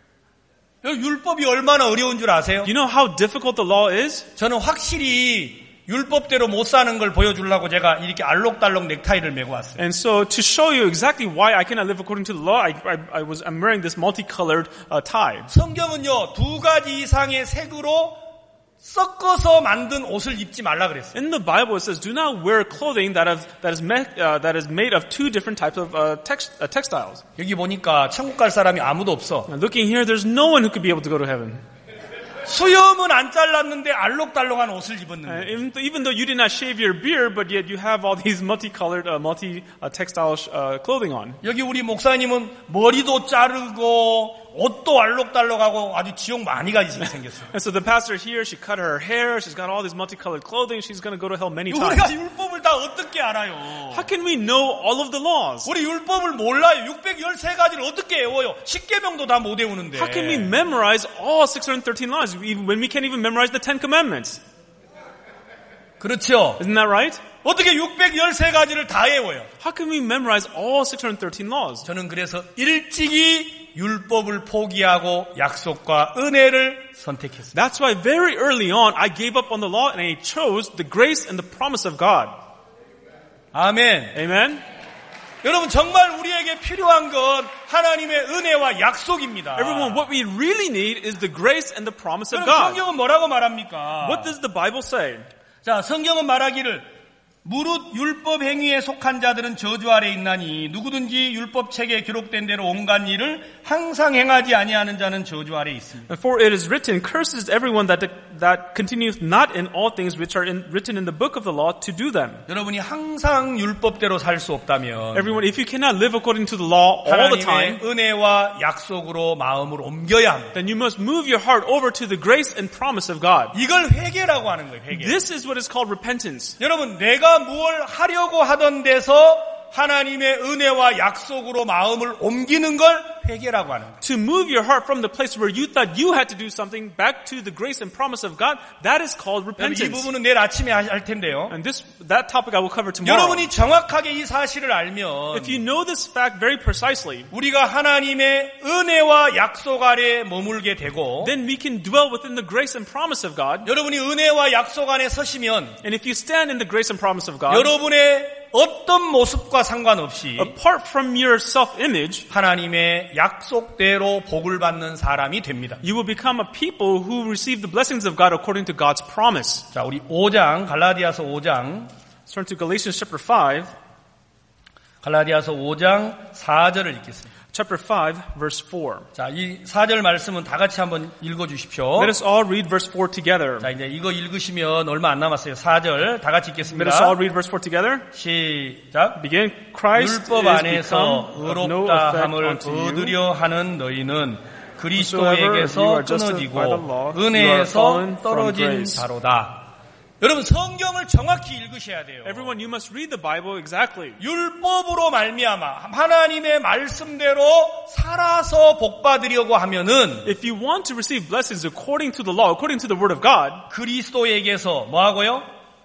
여기 율법이 얼마나 어려운 줄 아세요? You know how difficult the law is? 저는 확실히 율법대로 못 사는 걸 보여주려고 제가 이렇게 알록달록 넥타이를 메고 왔어요. And so to show you exactly why I cannot live according to the law, I'm wearing this multicolored tie. 성경은요 2가지 이상의 색으로 섞어서 만든 옷을 입지 말라 그랬어요. In the Bible, it says, "Do not wear clothing that is made of two different types of textiles." 여기 보니까 천국 갈 사람이 아무도 없어. Now, looking here, there's no one who could be able to go to heaven. 수염은 안 잘랐는데 알록달록한 옷을 입었는데. Even though you did not shave your beard, but yet you have all these multicolored, textile clothing on. 여기 우리 목사님은 머리도 자르고 옷도 알록달록하고 아주 지옥 많이 가지 생겼어요. And so the pastor here, she cut her hair, she's got all these multicolored clothing, she's going to go to hell many times. 우리가 율법을 다 어떻게 알아요? How can we know all of the laws? 우리 율법을 몰라요. 613가지를 어떻게 외워요? 10계명도 다 못 외우는데. How can we memorize all 613 laws when we can't even memorize the 10 commandments? 그렇죠. Isn't that right? 어떻게 613가지를 다 외워요? How can we memorize all 613 laws? 저는 그래서 일찍이 율법을 포기하고 약속과 은혜를 선택했습니다. That's why very early on I gave up on the law and I chose the grace and the promise of God. 아멘. Amen? 여러분 정말 우리에게 필요한 건 하나님의 은혜와 약속입니다. Everyone, what we really need is the grace and the promise of 여러분 God. 성경은 뭐라고 말합니까? What does the Bible say? 자, 성경은 말하기를 무릇 율법 행위에 속한 자들은 저주 아래 있나니 누구든지 율법 책에 기록된 대로 온갖 일을 항상 행하지 아니하는 자는 저주 아래 있습니다. For it is written, cursed is everyone that continueth not in all things which are written in the book of the law to do them. 여러분이 항상 율법대로 살 수 없다면 Everyone, if you cannot live according to the law all the 하나님의 time, 은혜와 약속으로 마음을 옮겨야 합니다. then you must move your heart over to the grace and promise of God. 이걸 회개라고 하는 거예요. 회개. This is what is called repentance. 여러분 내가 뭘 하려고 하던 데서 하나님의 은혜와 약속으로 마음을 옮기는 걸 회개라고 하는 거예요. To move your heart from the place where you thought you had to do something back to the grace and promise of God, that is called 이 repentance. 부분은 내일 아침에 할 텐데요. And that topic I will cover tomorrow. 여러분이 정확하게 이 사실을 알면 If you know this fact very precisely, 우리가 하나님의 은혜와 약속 아래 머물게 되고 then we can dwell within the grace and promise of God. 여러분이 은혜와 약속 안에 서시면 And if you stand in the grace and promise of God, 여러분의 어떤 모습과 상관없이 apart from your self-image, 하나님의 약속대로 복을 받는 사람이 됩니다. you will become a people who receive the blessings of God according to God's promise. 자, 우리 5장 갈라디아서 5장 Let's turn to Galatians chapter 5. 갈라디아서 5장 4절을 읽겠습니다. Chapter 5, verse 4. 자, 이 4절 말씀은 다 같이 한번 읽어 주십시오. Let us all read verse 4 together. 자, 이제 이거 읽으시면 얼마 안 남았어요. 4절 다 같이 Let us 읽겠습니다. all read verse 4 together. 시작. Begin. Christ 율법 is 안에서 become of no 의롭다 effect 함을 unto you. 얻으려 하는 너희는 Whosoever 그리스도에게서 you are justified by the law, 끊어지고 you are 은혜에서 fallen from 떨어진 grace. 자로다. 여러분 성경을 정확히 읽으셔야 돼요. Everyone, you must read the Bible exactly. 율법으로 말미암아 하나님의 말씀대로 살아서 복 받으려고 하면은 If you want to receive blessings according to the law, according to the word of God, 그리스도에게서 뭐 하고요?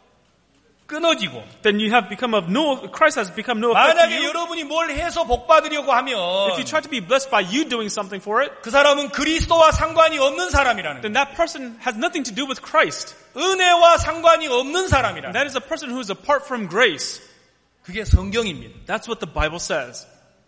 끊어지고. then you have become of no, Christ has become no effect to 만약에 you. 여러분이 뭘 해서 복 받으려고 하면 If you try to be blessed by you doing something for it, 그 사람은 그리스도와 상관이 없는 사람이라는 거예요. then that person has nothing to do with Christ. 은혜와 상관이 없는 사람이라는 거예요. That is a person who is apart from grace. 그게 성경입니다. That's what the Bible says.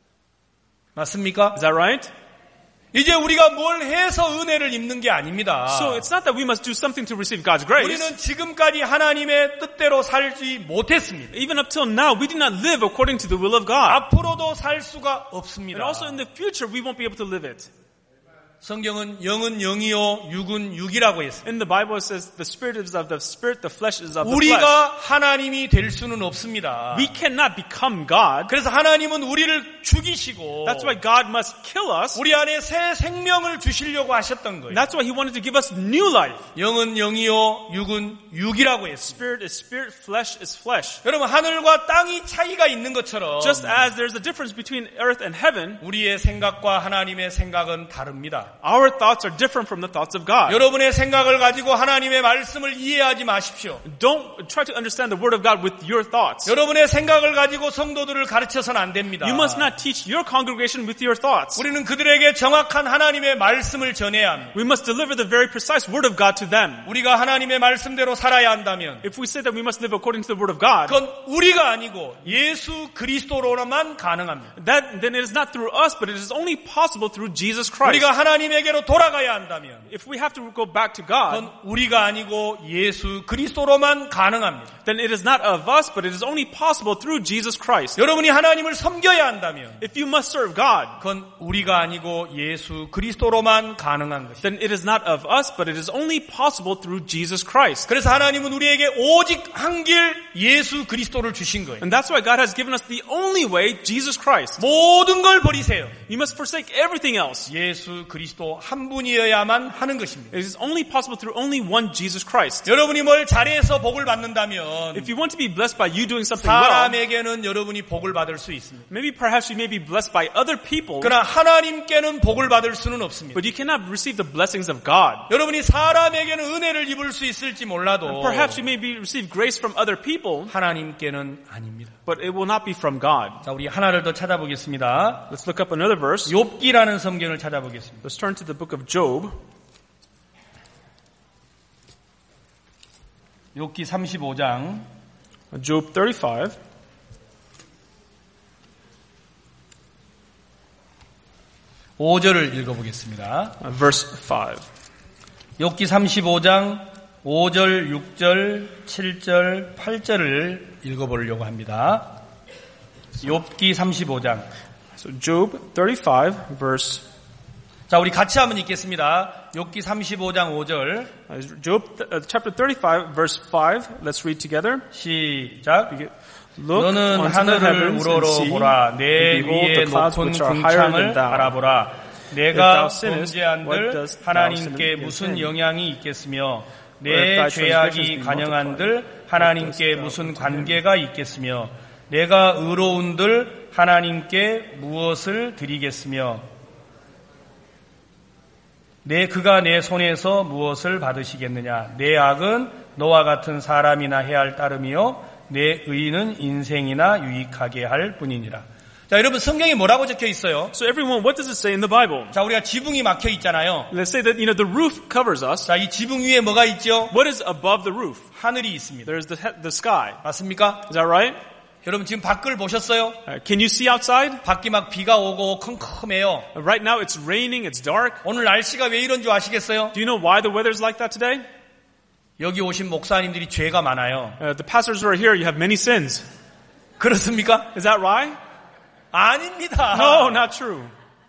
맞습니까? Is that right? 이제 우리가 뭘 해서 은혜를 입는 게 아닙니다. So it's not that we must do something to receive God's grace. 우리는 지금까지 하나님의 뜻대로 살지 못했습니다. Even up till now, we did not live according to the will of God. 앞으로도 살 수가 And 없습니다. also in the future, we won't be able to live it. 성경은 영은 영이요 육은 육이라고 했습니다. In the Bible, it says the spirit is of the spirit, the flesh is of the flesh. 우리가 하나님이 될 수는 없습니다. We cannot become God. 그래서 하나님은 우리를 죽이시고 That's why God must kill us. 우리 안에 새 생명을 주시려고 하셨던 거예요. That's why He wanted to give us new life. 영은 영이요 육은 육이라고 했습니다. Spirit is spirit, flesh is flesh. 여러분 하늘과 땅이 차이가 있는 것처럼 Just as there's a difference between earth and heaven, 우리의 생각과 하나님의 생각은 다릅니다. our thoughts are different from the thoughts of God. 여러분의 생각을 가지고 하나님의 말씀을 이해하지 마십시오. Don't try to understand the word of God with your thoughts. 여러분의 생각을 가지고 성도들을 가르쳐서는 안 됩니다. You must not teach your congregation with your thoughts. 우리는 그들에게 정확한 하나님의 말씀을 전해야 합니다. We must deliver the very precise word of God to them. 우리가 하나님의 말씀대로 살아야 한다면 If we say that we must live according to the word of God, 그건 우리가 아니고 예수 그리스도로만 가능합니다. then it is not through us, but it is only possible through Jesus Christ. 우리가 하나님에게로 돌아가야 한다면 If we have to go back to God, 그건 우리가 아니고 예수 그리스도로만 가능합니다. then it is not of us, but it is only possible through Jesus Christ. 여러분이 하나님을 섬겨야 한다면 If you must serve God, 그건 우리가 아니고 예수 그리스도로만 가능한 것입니다. then it is not of us, but it is only possible through Jesus Christ. 그래서 하나님은 우리에게 오직 한 길 예수 그리스도를 주신 거예요. And that's why God has given us the only way, Jesus Christ. 모든 걸 버리세요. You must forsake everything else. 예수 그리스도 그리스도 한 분이어야만 하는 것입니다. It is only possible through only one Jesus Christ. 여러분이 뭘 잘해서 복을 받는다면 If you want to be blessed by you doing something well, 사람에게는 여러분이 복을 받을 수 있습니다. maybe perhaps you may be blessed by other people, 그러나 하나님께는 복을 받을 수는 없습니다. but you cannot receive the blessings of God. 여러분이 사람에게는 은혜를 입을 수 있을지 몰라도 Perhaps you may receive grace from other people, 하나님께는 아닙니다. but it will not be from God. 자, 우리 하나를 더 찾아보겠습니다. Let's look up another verse. 욥기라는 성경을 찾아보겠습니다. Let's turn to the book of Job. 욥기 35장 Job 35. 5절을 읽어보겠습니다. Verse 5. 욥기 35장 5절, 6절, 7절, 8절을 읽어보려고 합니다. 욥기 35장. So Job 35, verse. 자, 우리 같이 한번 읽겠습니다. 욥기 35장 5절. Job chapter 35, verse 5. Let's read together. 시작. Look 너는 unto the 하늘을 heavens and 우러러 see, 보라. 내 and behold 위에 the clouds 높은 which are higher than 궁창을 thou. 바라보라. If 내가 thou sinnest, what 범죄한들 dost thou 하나님께 sin 무슨 against him? 영향이 있겠으며 Or if 내 thy transgressions 죄악이 be 관영한들 multiplied, 하나님께 what dost 무슨 thou do to 관계가 있겠으며 내가 의로운들 하나님께 무엇을 드리겠으며 그가 내 손에서 무엇을 받으시겠느냐. 내 악은 너와 같은 사람이나 해야 할 따름이요 내 의는 인생이나 유익하게 할 뿐이니라. 자, 여러분 성경에 뭐라고 적혀 있어요? So everyone, what does it say in the Bible? 자, 우리가 지붕이 막혀 있잖아요. Let's say that, the roof covers us. 자, 이 지붕 위에 뭐가 있죠? What is above the roof? 하늘이 있습니다. There's the sky. 맞습니까? Is that right? 여러분 지금 밖을 보셨어요? Can you see outside? 밖이 막 비가 오고 컴컴해요. Right now it's raining, it's dark. 오늘 날씨가 왜 이런 줄 아시겠어요? Do you know why the weather's like that today? 여기 오신 목사님들이 죄가 많아요. The pastors who are here, you have many sins. 그렇습니까? Is that right? 아닙니다. No, not true.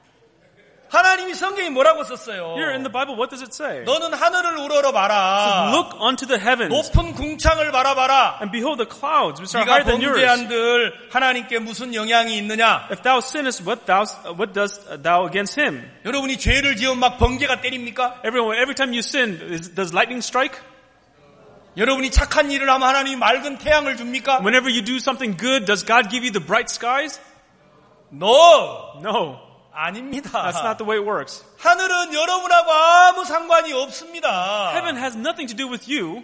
하나님이 성경에 뭐라고 썼어요? Here in the Bible, what does it say? 너는 하늘을 우러러 봐라. Look unto the heavens 높은 궁창을 바라봐라. and behold the clouds which are 네가 higher than yours. 범죄한들 하나님께 무슨 영향이 있느냐? If thou sinnest, what dost thou against him? 여러분이 죄를 지으면 막 번개가 때립니까? Every time you sin, does lightning strike? 여러분이 착한 일을 하면 하나님이 맑은 태양을 줍니까? Whenever you do something good, does God give you the bright skies? No. No, 아닙니다. that's not the way it works. 하늘은 여러분하고 아무 상관이 없습니다. Heaven has nothing to do with you.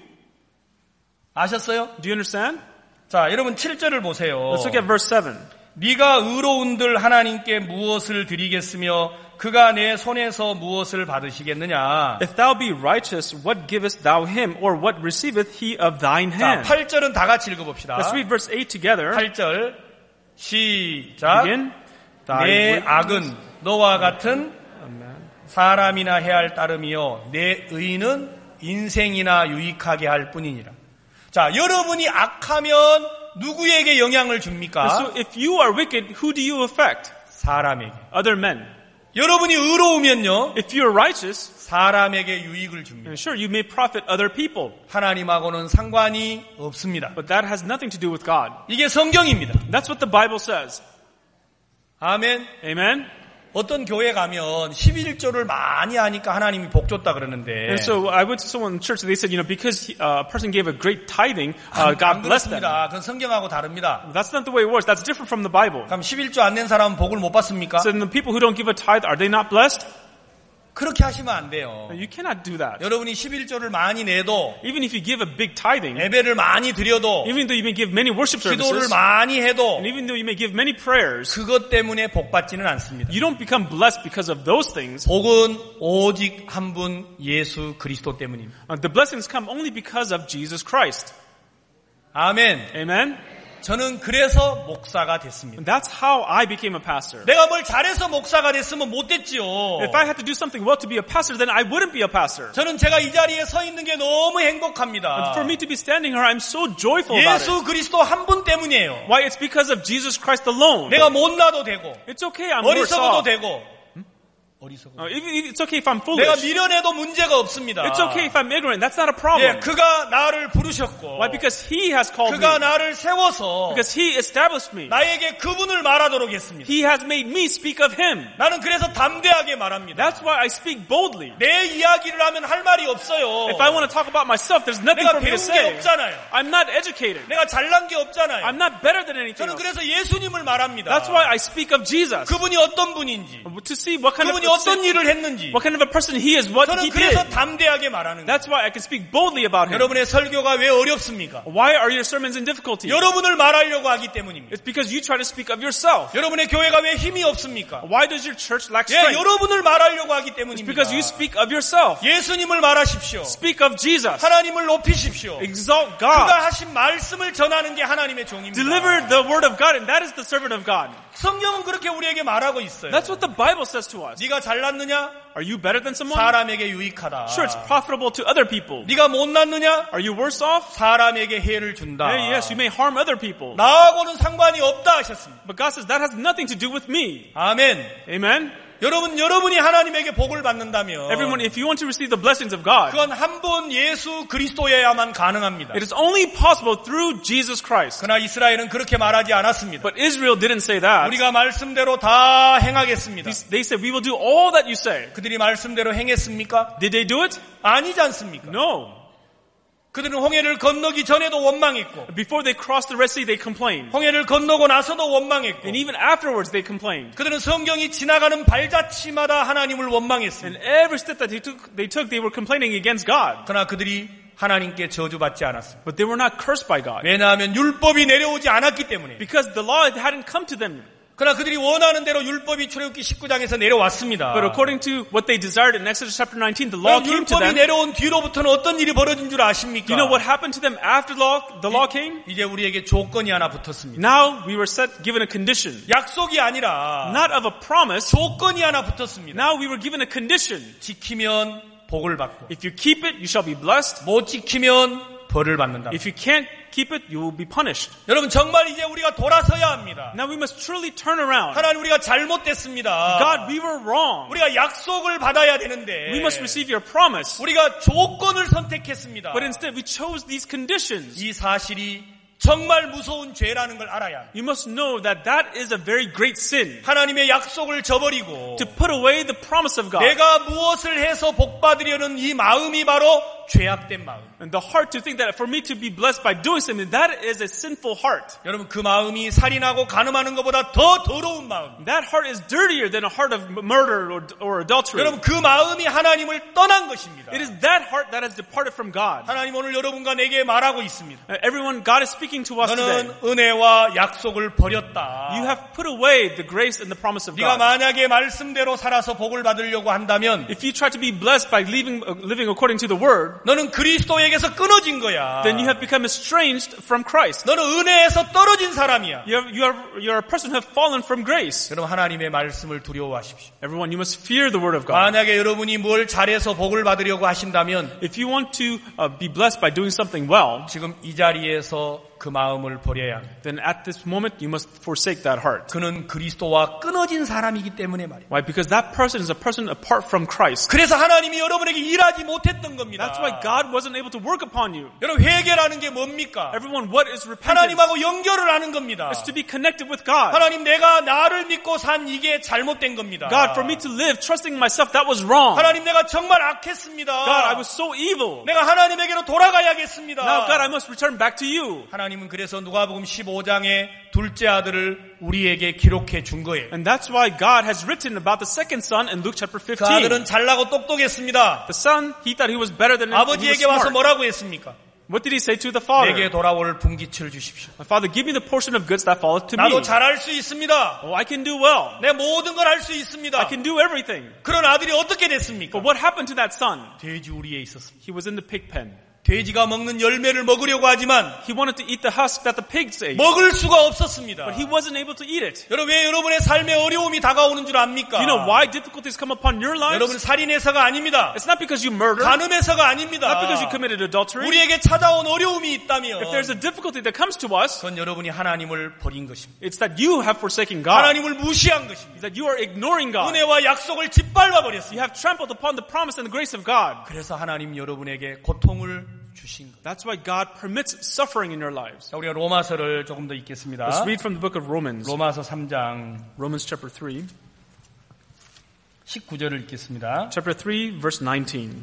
아셨어요? Do you understand? 자, 여러분 7절을 보세요. Let's look at verse 7. 네가 의로운들 하나님께 무엇을 드리겠으며 그가 내 손에서 무엇을 받으시겠느냐. If thou be righteous, what givest thou him, or what receiveth he of thine 자, hand? 8절은 다 같이 읽어봅시다. Let's read verse 8 together. 8절 시작. Begin. 내 악은 너와 같은 사람이나 해야 할 따름이요 내 의는 인생이나 유익하게 할 뿐이니라. 자, 여러분이 악하면 누구에게 영향을 줍니까? So if you are wicked, who do you affect? 사람에게. Other men. 여러분이 의로우면요 If you are righteous, 사람에게 유익을 줍니다. sure, you may profit other people. 하나님하고는 상관이 없습니다. But that has nothing to do with God. 이게 성경입니다. That's what the Bible says. 아멘. Amen? 어떤 교회 가면 11조를 많이 하니까 하나님이 복 줬다 그러는데 And so I went to someone in church and they said, because a person gave a great tithing, 안 God blessed them. 그렇습니다. 그건 성경하고 다릅니다. That's not the way it works. That's different from the Bible. 그럼 11조 안 낸 사람은 복을 못 받습니까? So then the people who don't give a tithe, are they not blessed? 그렇게 하시면 안 돼요. You cannot do that. 여러분이 11조를 많이 내도 Even if you give a big tithing, 예배를 많이 드려도 even though you may give many worship 기도를 services, 많이 해도 and even though you may give many prayers, 그것 때문에 복 받지는 않습니다. you don't become blessed because of those things. 복은 오직 한 분 예수 그리스도 때문입니다. The blessings come only because of Jesus Christ. 아멘. Amen? 저는 그래서 목사가 됐습니다. That's how I became a pastor. 내가 뭘 잘해서 목사가 됐으면 못 됐지요. If I had to do something well to be a pastor, then I wouldn't be a pastor. 저는 제가 이 자리에 서 있는 게 너무 행복합니다. For me to be standing here, I'm so joyful about it. 예수 그리스도 한 분 때문이에요. Why? It's because of Jesus Christ alone. 내가 못나도 되고 It's okay, I'm worse 어리석어도 off. 되고 어리석어. It's okay if I'm 내가 foolish. 미련해도 문제가 없습니다. It's okay if I'm ignorant. That's not a 예, problem. 그가 나를 부르셨고 Why? Because He has called me. 그가 나를 세워서 Because He established me. 나에게 그분을 말하도록 했습니다. He has made me speak of Him. 나는 그래서 담대하게 말합니다. That's why I speak boldly. 내 이야기를 하면 할 말이 없어요. If I want to talk about myself, there's nothing 내가 for me to 배운 게 say. 없잖아요. I'm not educated. 내가 잘난 게 없잖아요. I'm not better than anything 저는 else. 그래서 예수님을 말합니다. That's why I speak of Jesus. 그분이 어떤 분인지, To see what kind of 그분이 어떤 일을 했는지, what kind of a person He is, what 저는 He did. 그래서 담대하게 말하는 거예요. That's why I can speak boldly about Him. 여러분의 설교가 왜 어렵습니까? Why are your sermons in difficulty? 여러분을 말하려고 하기 때문입니다. It's because you try to speak of yourself. 여러분의 교회가 왜 힘이 없습니까? Why does your church lack 예, strength? 여러분을 말하려고 하기 It's 때문입니다. because you speak of yourself. 예수님을 말하십시오. Speak of Jesus. 하나님을 높이십시오. Exalt God. 그가 하신 말씀을 전하는 게 하나님의 종입니다. Deliver the word of God, and that is the servant of God. 성경은 그렇게 우리에게 말하고 있어요. That's what the Bible says to us. 네가 잘났느냐? Are you better than someone? 사람에게 유익하다. Sure, it's profitable to other people. 네가 못났느냐? Are you worse off? 사람에게 해를 준다. Yes, you may harm other people. 나하고는 상관이 없다 하셨습니다. But God says that has nothing to do with me. 아멘. Amen? 여러분이 하나님에게 복을 받는다면 Everyone, if you want to receive the blessings of God, 그건 한 분 예수 그리스도여야만 가능합니다. it is only possible through Jesus Christ. 그러나 이스라엘은 그렇게 말하지 않았습니다. But Israel didn't say that. 우리가 말씀대로 다 행하겠습니다. They said, we will do all that you say. 그들이 말씀대로 행했습니까? Did they do it? 아니지 않습니까? No. 그들은 홍해를 건너기 전에도 원망했고 Before they crossed the Red Sea, they complained. 홍해를 건너고 나서도 원망했고 And even afterwards, they complained. 그들은 성경이 지나가는 발자취마다 하나님을 And 원망했습니다. every step that they were complaining against God. 그러나 그들이 하나님께 저주받지 않았습니다. But they were not cursed by God. 왜냐하면 율법이 내려오지 않았기 때문에. Because the law hadn't come to them. 그러나 그들이 원하는 대로 율법이 출애굽기 19장에서 내려왔습니다. But according to what they desired in Exodus chapter 19, the law came to 율법이 them. 내려온 뒤로부터는 어떤 일이 벌어진 줄 아십니까? You know what happened to them after the law came? 이제 우리에게 조건이 하나 붙었습니다. Now we were given a condition. 약속이 아니라 Not of a promise. 조건이 하나 붙었습니다. Now we were given a condition. 지키면 복을 받고 If you keep it, you shall be blessed. 못 지키면 벌을 받는다. If you can't keep it, you will be punished. 여러분 정말 이제 우리가 돌아서야 합니다. Now we must truly turn around. 하나님 우리가 잘못됐습니다. God, we were wrong. 우리가 약속을 받아야 되는데 We must receive your promise. 우리가 조건을 선택했습니다. But instead we chose these conditions. 이 사실이 정말 무서운 죄라는 걸 알아야 합니다. You must know that that is a very great sin. 하나님의 약속을 저버리고 To put away the promise of God. 내가 무엇을 해서 복 받으려는 이 마음이 바로 죄악된 마음. And the heart to think that for me to be blessed by doing something, that is a sinful heart. 여러분 그 마음이 살인하고 간음하는 것보다 더 더러운 마음. That heart is dirtier than a heart of murder or adultery. 여러분 그 마음이 하나님을 떠난 것입니다. It is that heart that has departed from God. 하나님 오늘 여러분과 내게 말하고 있습니다. Everyone, God is speaking to us today. 너는 은혜와 약속을 버렸다. You have put away the grace and the promise of 네가 God. 만약에 말씀대로 살아서 복을 받으려고 한다면 If you try to be blessed by living according to the word, 너는 그리스도에게서 끊어진 거야. then you have become estranged from Christ. 너는 은혜에서 떨어진 사람이야. You're a person who have fallen from grace. 그럼 하나님의 말씀을 두려워하십시오. Everyone, you must fear the word of God. 만약에 여러분이 뭘 잘해서 복을 받으려고 하신다면 If you want to be blessed by doing something well, 지금 이 자리에서 그 마음을 버려야 합니다. then at this moment you must forsake that heart. 그는 그리스도와 끊어진 사람이기 때문에 말이에요. Why? Because that person is a person apart from Christ. 그래서 하나님이 여러분에게 일하지 못했던 겁니다. That's why God wasn't able to work upon you. 여러분 회개라는 게 뭡니까? Everyone, what is repentance? 하나님하고 연결을 하는 겁니다. It's to be connected with God. 하나님 내가 나를 믿고 산 이게 잘못된 겁니다. God, for me to live trusting myself, that was wrong. 하나님 내가 정말 악했습니다. God, I was so evil. 내가 하나님에게로 돌아가야겠습니다. Now, God, I must return back to you. 하나님은 그래서 누가복음 15장에 둘째 아들을 우리에게 기록해 준 거예요. And that's why God has written about the second son in Luke chapter 그 15. 아들은 잘나고 똑똑했습니다. The son, he thought he was better than him. He was 아버지에게 와서 smart. 뭐라고 했습니까? What did he say to the father? 내게 돌아올 분깃을 주십시오. Father, give me the portion of goods that falleth to 나도 me. 잘할 수 있습니다. Oh, I can do well. 내 모든 걸 할 수 있습니다. I can do everything. 그런 아들이 어떻게 됐습니까? But what happened to that son? 돼지 우리에 있었습니다. He was in the pig pen. 돼지가 먹는 열매를 먹으려고 하지만 He wanted to eat the husk that the pigs ate. 먹을 수가 없었습니다. But he wasn't able to eat it. 여러분 왜 여러분의 삶에 어려움이 다가오는 줄 압니까? Do you know why difficulties come upon your lives? 여러분 살인해서가 아닙니다. It's not because you murdered. 간음해서가 Not 아닙니다. because you committed adultery. 우리에게 찾아온 어려움이 있다면 If there's a difficulty that comes to us, 그건 여러분이 하나님을 버린 것입니다. it's that you have forsaken God. 하나님을 무시한 것입니다. It's that you are ignoring God. 은혜와 약속을 짓밟아 버렸습니다. You have trampled upon the promise and the grace of God. 그래서 하나님 여러분에게 고통을 주신 것. That's why God permits suffering in your lives. 자, 우리가 로마서를 조금 더 읽겠습니다. Let's read from the book of Romans. 로마서 3장 Romans chapter 3. 19절을 읽겠습니다. Chapter 3, verse 19.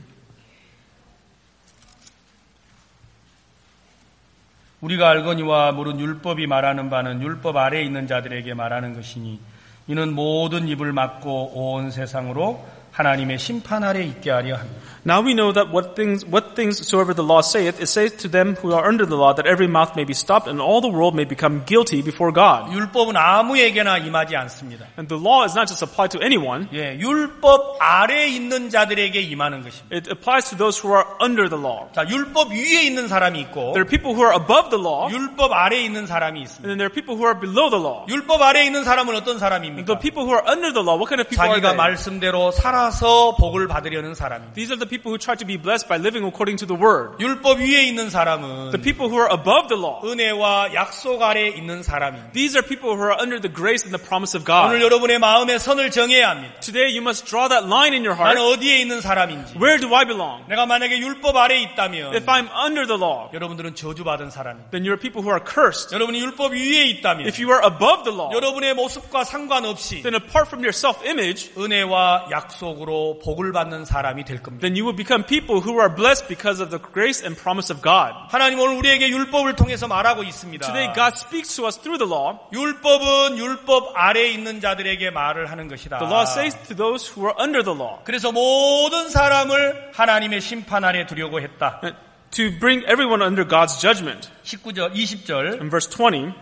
우리가 알거니와 모른 율법이 말하는 바는 율법 아래에 있는 자들에게 말하는 것이니 이는 모든 입을 막고 온 세상으로 하나님의 심판 아래 있게 하려 합니다. Now we know that what things soever the law saith, it saith to them who are under the law that every mouth may be stopped and all the world may become guilty before God. 율법은 아무에게나 임하지 않습니다. And the law is not just applied to anyone. 예, 율법 아래에 있는 자들에게 임하는 것입니다. It applies to those who are under the law. 자, 율법 위에 있는 사람이 있고 There are people who are above the law, 율법 아래에 있는 사람이 and 있습니다. then there are people who are below the law. 율법 아래에 있는 사람은 어떤 And 사람입니까? the people who are under the law, what kind of people are 자기가 they? 말씀대로 살아서 복을 받으려는 사람입니다. These are the people who try to be blessed by living according to the word. 율법 위에 있는 사람은 The people who are above the law, 은혜와 약속 아래에 있는 사람입니다. these are people who are under the grace and the promise of 오늘 God. 여러분의 마음에 선을 정해야 합니다. Today you must draw that line in your 나는 heart. 어디에 있는 사람인지. Where do I belong? 내가 만약에 율법 아래에 있다면 If I'm under the law, 여러분들은 저주받은 사람입니다. then you're people who are cursed. 여러분이 율법 위에 있다면 If you are above the law, 여러분의 모습과 상관없이 then apart from your self-image, 은혜와 약속으로 복을 받는 사람이 될 겁니다. then you will become people who are blessed because of the grace and promise of God. 하나님 오늘 우리에게 율법을 통해서 말하고 있습니다. Today God speaks to us through the law. 율법은 율법 아래에 있는 자들에게 말을 하는 것이다. The law says to those who are under the law, 그래서 모든 사람을 하나님의 심판 아래 두려고 했다. to bring everyone under God's judgment. 19절, 20절. In verse 20,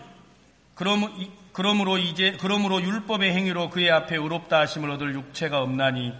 그러므로 율법의 행위로 그의 앞에 의롭다 하심을 얻을 육체가 없나니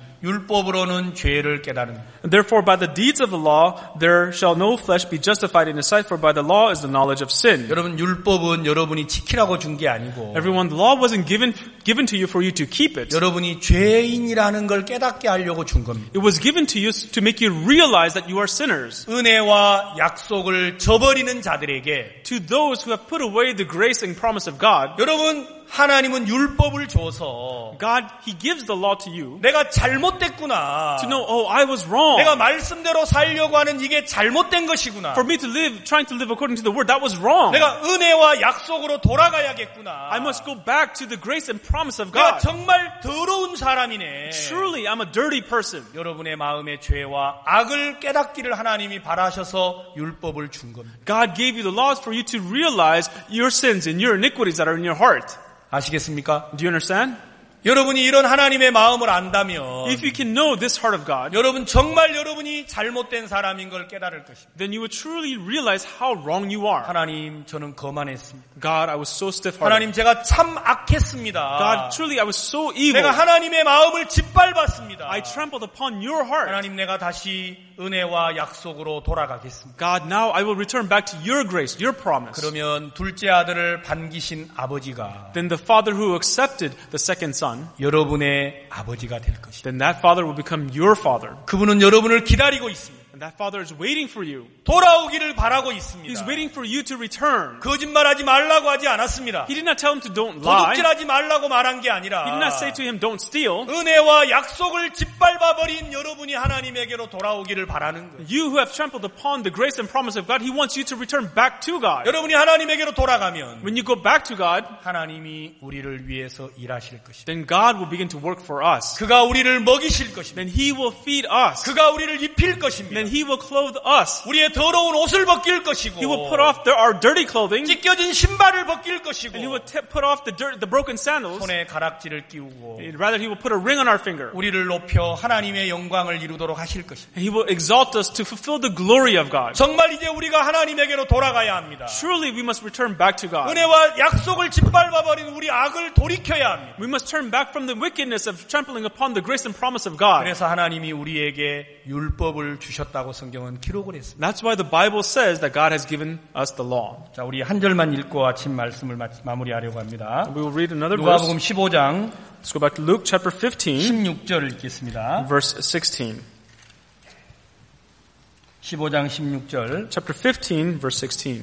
율법으로는 죄를 깨달음이다. therefore by the deeds of the law there shall no flesh be justified in his sight, for by the law is the knowledge of sin. 여러분 율법은 여러분이 지키라고 준 게 아니고 Everyone, the law wasn't given to you for you to keep it. 여러분이 죄인이라는 걸 깨닫게 하려고 준 겁니다. It was given to you to make you realize that you are sinners. 은혜와 약속을 저버리는 자들에게 To those who have put away the grace and promise of God, 여러분 하나님은 율법을 줘서 God, He gives the law to you 내가 잘못됐구나. to know, oh, I was wrong. 내가 말씀대로 살려고 하는 이게 잘못된 것이구나. For me to live, trying to live according to the word, that was wrong. 내가 은혜와 약속으로 돌아가야겠구나. I must go back to the grace and promise of 내가 God. 정말 더러운 사람이네. Truly, I'm a dirty person. 여러분의 마음의 죄와 악을 깨닫기를 하나님이 바라셔서 율법을 준 겁니다. God gave you the laws for you to realize your sins and your iniquities that are in your heart. 아시겠습니까? Do you understand? 여러분이 이런 하나님의 마음을 안다면 If you can know this heart of God, 여러분 정말 여러분이 잘못된 사람인 걸 깨달을 것입니다. then you would truly realize how wrong you are. 하나님 저는 거만했습니다. God, I was so stiff-hearted. 하나님 제가 참 악했습니다. God, truly I was so evil. 내가 하나님의 마음을 짓밟았습니다. I trampled upon your heart. 하나님 내가 다시 은혜와 약속으로 돌아가겠습니다. God, now I will return back to your grace, your promise. 그러면 둘째 아들을 반기신 아버지가 Then the father who accepted the second son, 여러분의 아버지가 될 것이다. then that father will become your father. 그분은 여러분을 기다리고 있습니다. And that father is waiting for you. 돌아오기를 바라고 있습니다. He's waiting for you to return. 거짓말하지 말라고 하지 않았습니다. He did not tell him to don't lie. He 도둑질하지 말라고 말한 게 did not 아니라 say to him, don't steal. 은혜와 약속을 짓밟아버린 여러분이 하나님에게로 돌아오기를 바라는 거예요. You who have trampled upon the grace and promise of God, He wants you to return back to God. 여러분이 하나님에게로 돌아가면 When you go back to God, 하나님이 우리를 위해서 일하실 것입니다. then God will begin to work for us. 그가 우리를 먹이실 것입니다. Then He will feed us. 그가 우리를 입힐 것입니다. Then He will clothe us. 우리의 더러운 옷을 벗길 것이고 He will put off our dirty clothing. 찢겨진 신발을 벗길 것이고 And He will put off the broken sandals. 손에 가락지를 끼우고 Rather, He will put a ring on our finger. 우리를 높여 하나님의 영광을 이루도록 하실 것입니다. And He will exalt us to fulfill the glory of God. 정말 이제 우리가 하나님에게로 돌아가야 합니다. Surely we must return back to God. 은혜와 약속을 짓밟아버린 우리 악을 돌이켜야 합니다. We must turn back from the wickedness of trampling upon the grace and promise of God. 그래서 하나님이 우리에게 율법을 주셨다는 주셨다고 성경은 기록을 했습니다. That's why the Bible says that God has given us the law. 자, 우리 한 절만 읽고 아침 말씀을 마무리하려고 합니다. We will read another verse. 누가복음 15장 Let's go back to Luke chapter 15, 16절을 읽겠습니다. verse 16. 15장 16절. Chapter 15, verse 16.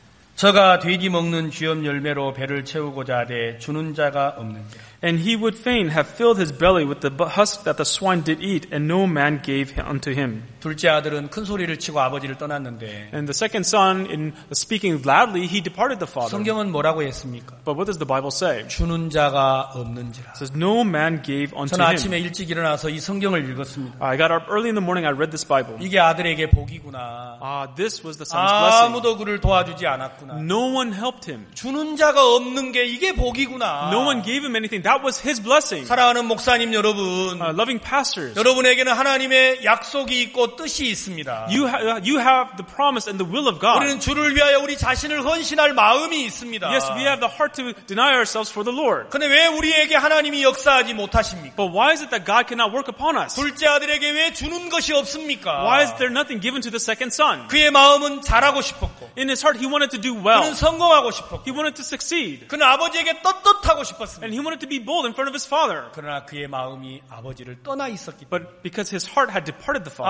저가 돼지 먹는 쥐염 열매로 배를 채우고자 하되 주는 자가 없는지라. And he would fain have filled his belly with the husk that the swine did eat, and no man gave unto him. 둘째 아들은 큰 소리를 치고 아버지를 떠났는데 And the second son, in speaking loudly, he departed the father. 성경은 뭐라고 했습니까? But what does the Bible say? 주는 자가 없는지라. It says, no man gave unto 저는 him. 아침에 일찍 일어나서 이 성경을 읽었습니다. I got up early in the morning, I read this Bible. 이게 아들에게 복이구나. This was the son's blessing. 아무도 그를 도와주지 않았구나. No one helped him. 주는 자가 없는 게 이게 복이구나. No one gave him anything. That was his blessing. 사랑하는 목사님 여러분, Loving pastors, 여러분에게는 하나님의 약속이 있고 뜻이 있습니다. you have the promise and the will of God. 우리는 주를 위하여 우리 자신을 헌신할 마음이 있습니다. Yes, we have the heart to deny ourselves for the Lord. 근데 왜 우리에게 하나님이 역사하지 못하십니까? But why is it that God cannot work upon us? 둘째 아들에게 왜 주는 것이 없습니까? Why is there nothing given to the second son? 그의 마음은 잘하고 싶었고 In his heart, he wanted to do well. 그는 성공하고 싶었고 He wanted to succeed. 그는 아버지에게 떳떳하고 싶었습니다. And he wanted to be bold in front of his father. 그러나 그의 마음이 아버지를 떠나 있었기 때문에 But because his heart had departed the father,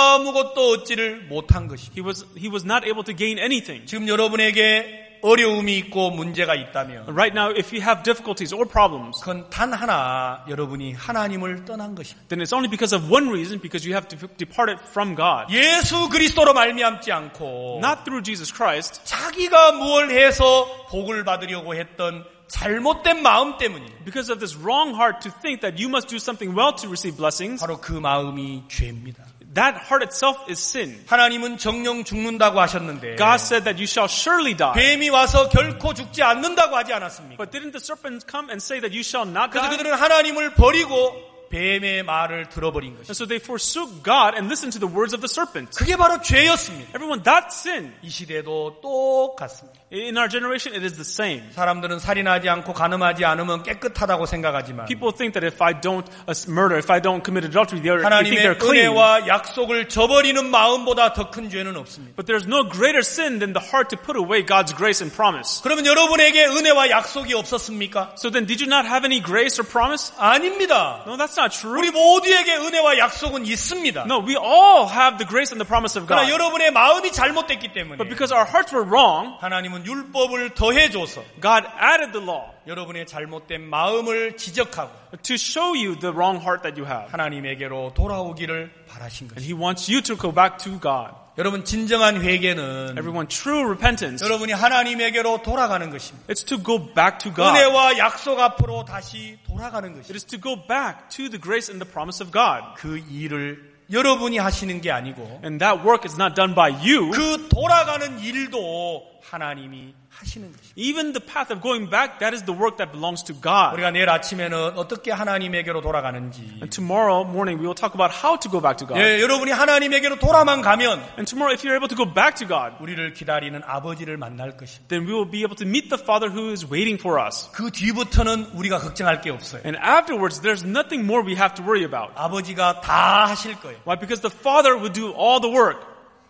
아무것도 얻지를 못한 것입니다. he was not able to gain anything. 지금 여러분에게 어려움이 있고 문제가 있다면 Right now, if you have difficulties or problems, 그건 단 하나 여러분이 하나님을 떠난 것입니다. then it's only because of one reason, because you have departed from God. 예수 그리스도로 말미암지 않고 Not through Jesus Christ, 자기가 무엇을 해서 복을 받으려고 했던 잘못된 마음 때문입니다. because of this wrong heart to think that you must do something well to receive blessings. 바로 그 마음이 죄입니다. That heart itself is sin. 하나님은 정령 죽는다고 하셨는데 God said that you shall surely die. 뱀이 와서 결코 죽지 않는다고 하지 않았습니까? But didn't the serpent come and say that you shall not 그래서 die? 그들은 하나님을 버리고 뱀의 말을 들어버린 And 것입니다. so they forsook God and listened to the words of the serpent. 그게 바로 죄였습니다. Everyone, that's sin. 이 시대도 똑같습니다. In our generation, it is the same. 사람들은 살인하지 않고 간음하지 않으면 깨끗하다고 생각하지만 People think that if I don't murder, if I don't commit adultery, they think 하나님의 they're clean. 은혜와 약속을 저버리는 마음보다 더 큰 죄는 없습니다. But there's no greater sin than the heart to put away God's grace and promise. 그러면 여러분에게 은혜와 약속이 없었습니까? So then, did you not have any grace or promise? 아닙니다. No, that's not true. 우리 모두에게 은혜와 약속은 있습니다. No, we all have the grace and the promise of 그러나 God. 여러분의 마음이 잘못됐기 때문에 But because our hearts were wrong, 하나님은 율법을 더해줘서 God added the law 여러분의 잘못된 마음을 지적하고 to show you the wrong heart that you have. 하나님에게로 돌아오기를 바라신 And 것입니다. He wants you to go back to God. 여러분 진정한 회개는 Everyone, true repentance, 여러분이 하나님에게로 돌아가는 것입니다. it's to go back to God. 은혜와 약속 앞으로 다시 돌아가는 It 것입니다. is to go back to the grace and the promise of God. 그 일을 여러분이 하시는 게 아니고 And that work is not done by you. 그 돌아가는 일도 하나님이 하시는 것입니다. Even the path of going back, that is the work that belongs to God. 우리가 내일 아침에는 어떻게 하나님에게로 돌아가는지 And tomorrow morning, we will talk about how to go back to God. 예, 여러분이 하나님에게로 돌아만 가면 And tomorrow, if you're able to go back to God, 우리를 기다리는 아버지를 만날 것입니다. then we will be able to meet the Father who is waiting for us. 그 뒤부터는 우리가 걱정할 게 없어요. And afterwards, there's nothing more we have to worry about. 아버지가 다 하실 거예요. Why? Because the Father will do all the work.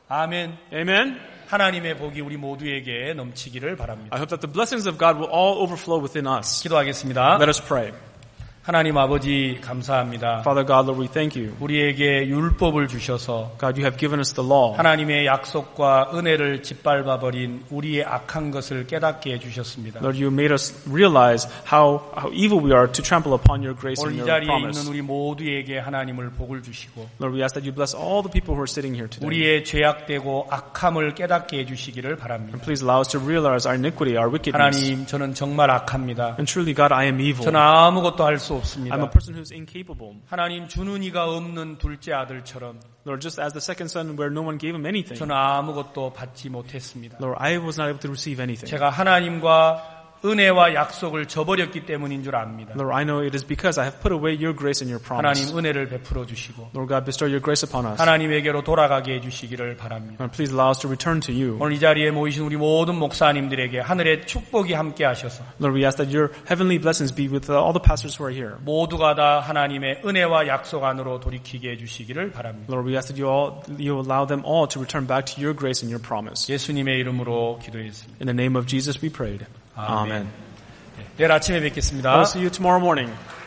아멘. Amen? 하나님의 복이 우리 모두에게 넘치기를 바랍니다. I hope that the blessings of God will all overflow within us. 기도하겠습니다. Let us pray. 하나님 아버지 감사합니다. Father God, Lord, we thank you. 우리에게 율법을 주셔서 God, you have given us the law. 하나님의 약속과 은혜를 짓밟아버린 우리의 악한 것을 깨닫게 해주셨습니다. Lord, you made us realize how evil we are to trample upon your grace and 오늘 이 your 자리에 promise. 있는 우리 모두에게 하나님을 복을 주시고 Lord, we ask that you bless all the people who are sitting here today. 우리의 죄악되고 악함을 깨닫게 해주시기를 바랍니다. And please allow us to realize our iniquity, our wickedness. 하나님 저는 정말 악합니다. And truly, God, I am evil. 저는 아무것도 할 수 I'm a 없습니다. person who's incapable. 하나님 주는 이가 없는 둘째 아들처럼 Lord, just as the second son where no one gave him anything. 저는 아무것도 받지 못했습니다. Lord, I was not able to receive anything. 제가 하나님과 은혜와 약속을 저버렸기 때문인 줄 압니다. Lord, I know it is because I have put away your grace and your promise. 하나님 은혜를 베풀어 주시고 Lord God, bestow your grace upon us. 하나님에게로 돌아가게 해주시기를 바랍니다. Lord, please allow us to return to you. 오늘 이 자리에 모이신 우리 모든 목사님들에게 하늘의 축복이 함께 하셔서 Lord, we ask that your heavenly blessings be with all the pastors who are here. 모두가 다 하나님의 은혜와 약속 안으로 돌이키게 해주시기를 바랍니다. Lord, we ask that you allow them all to return back to your grace and your promise. 예수님의 이름으로 기도했습니다. In the name of Jesus we prayed. Amen. 내일 아침에 뵙겠습니다. I'll see you tomorrow morning.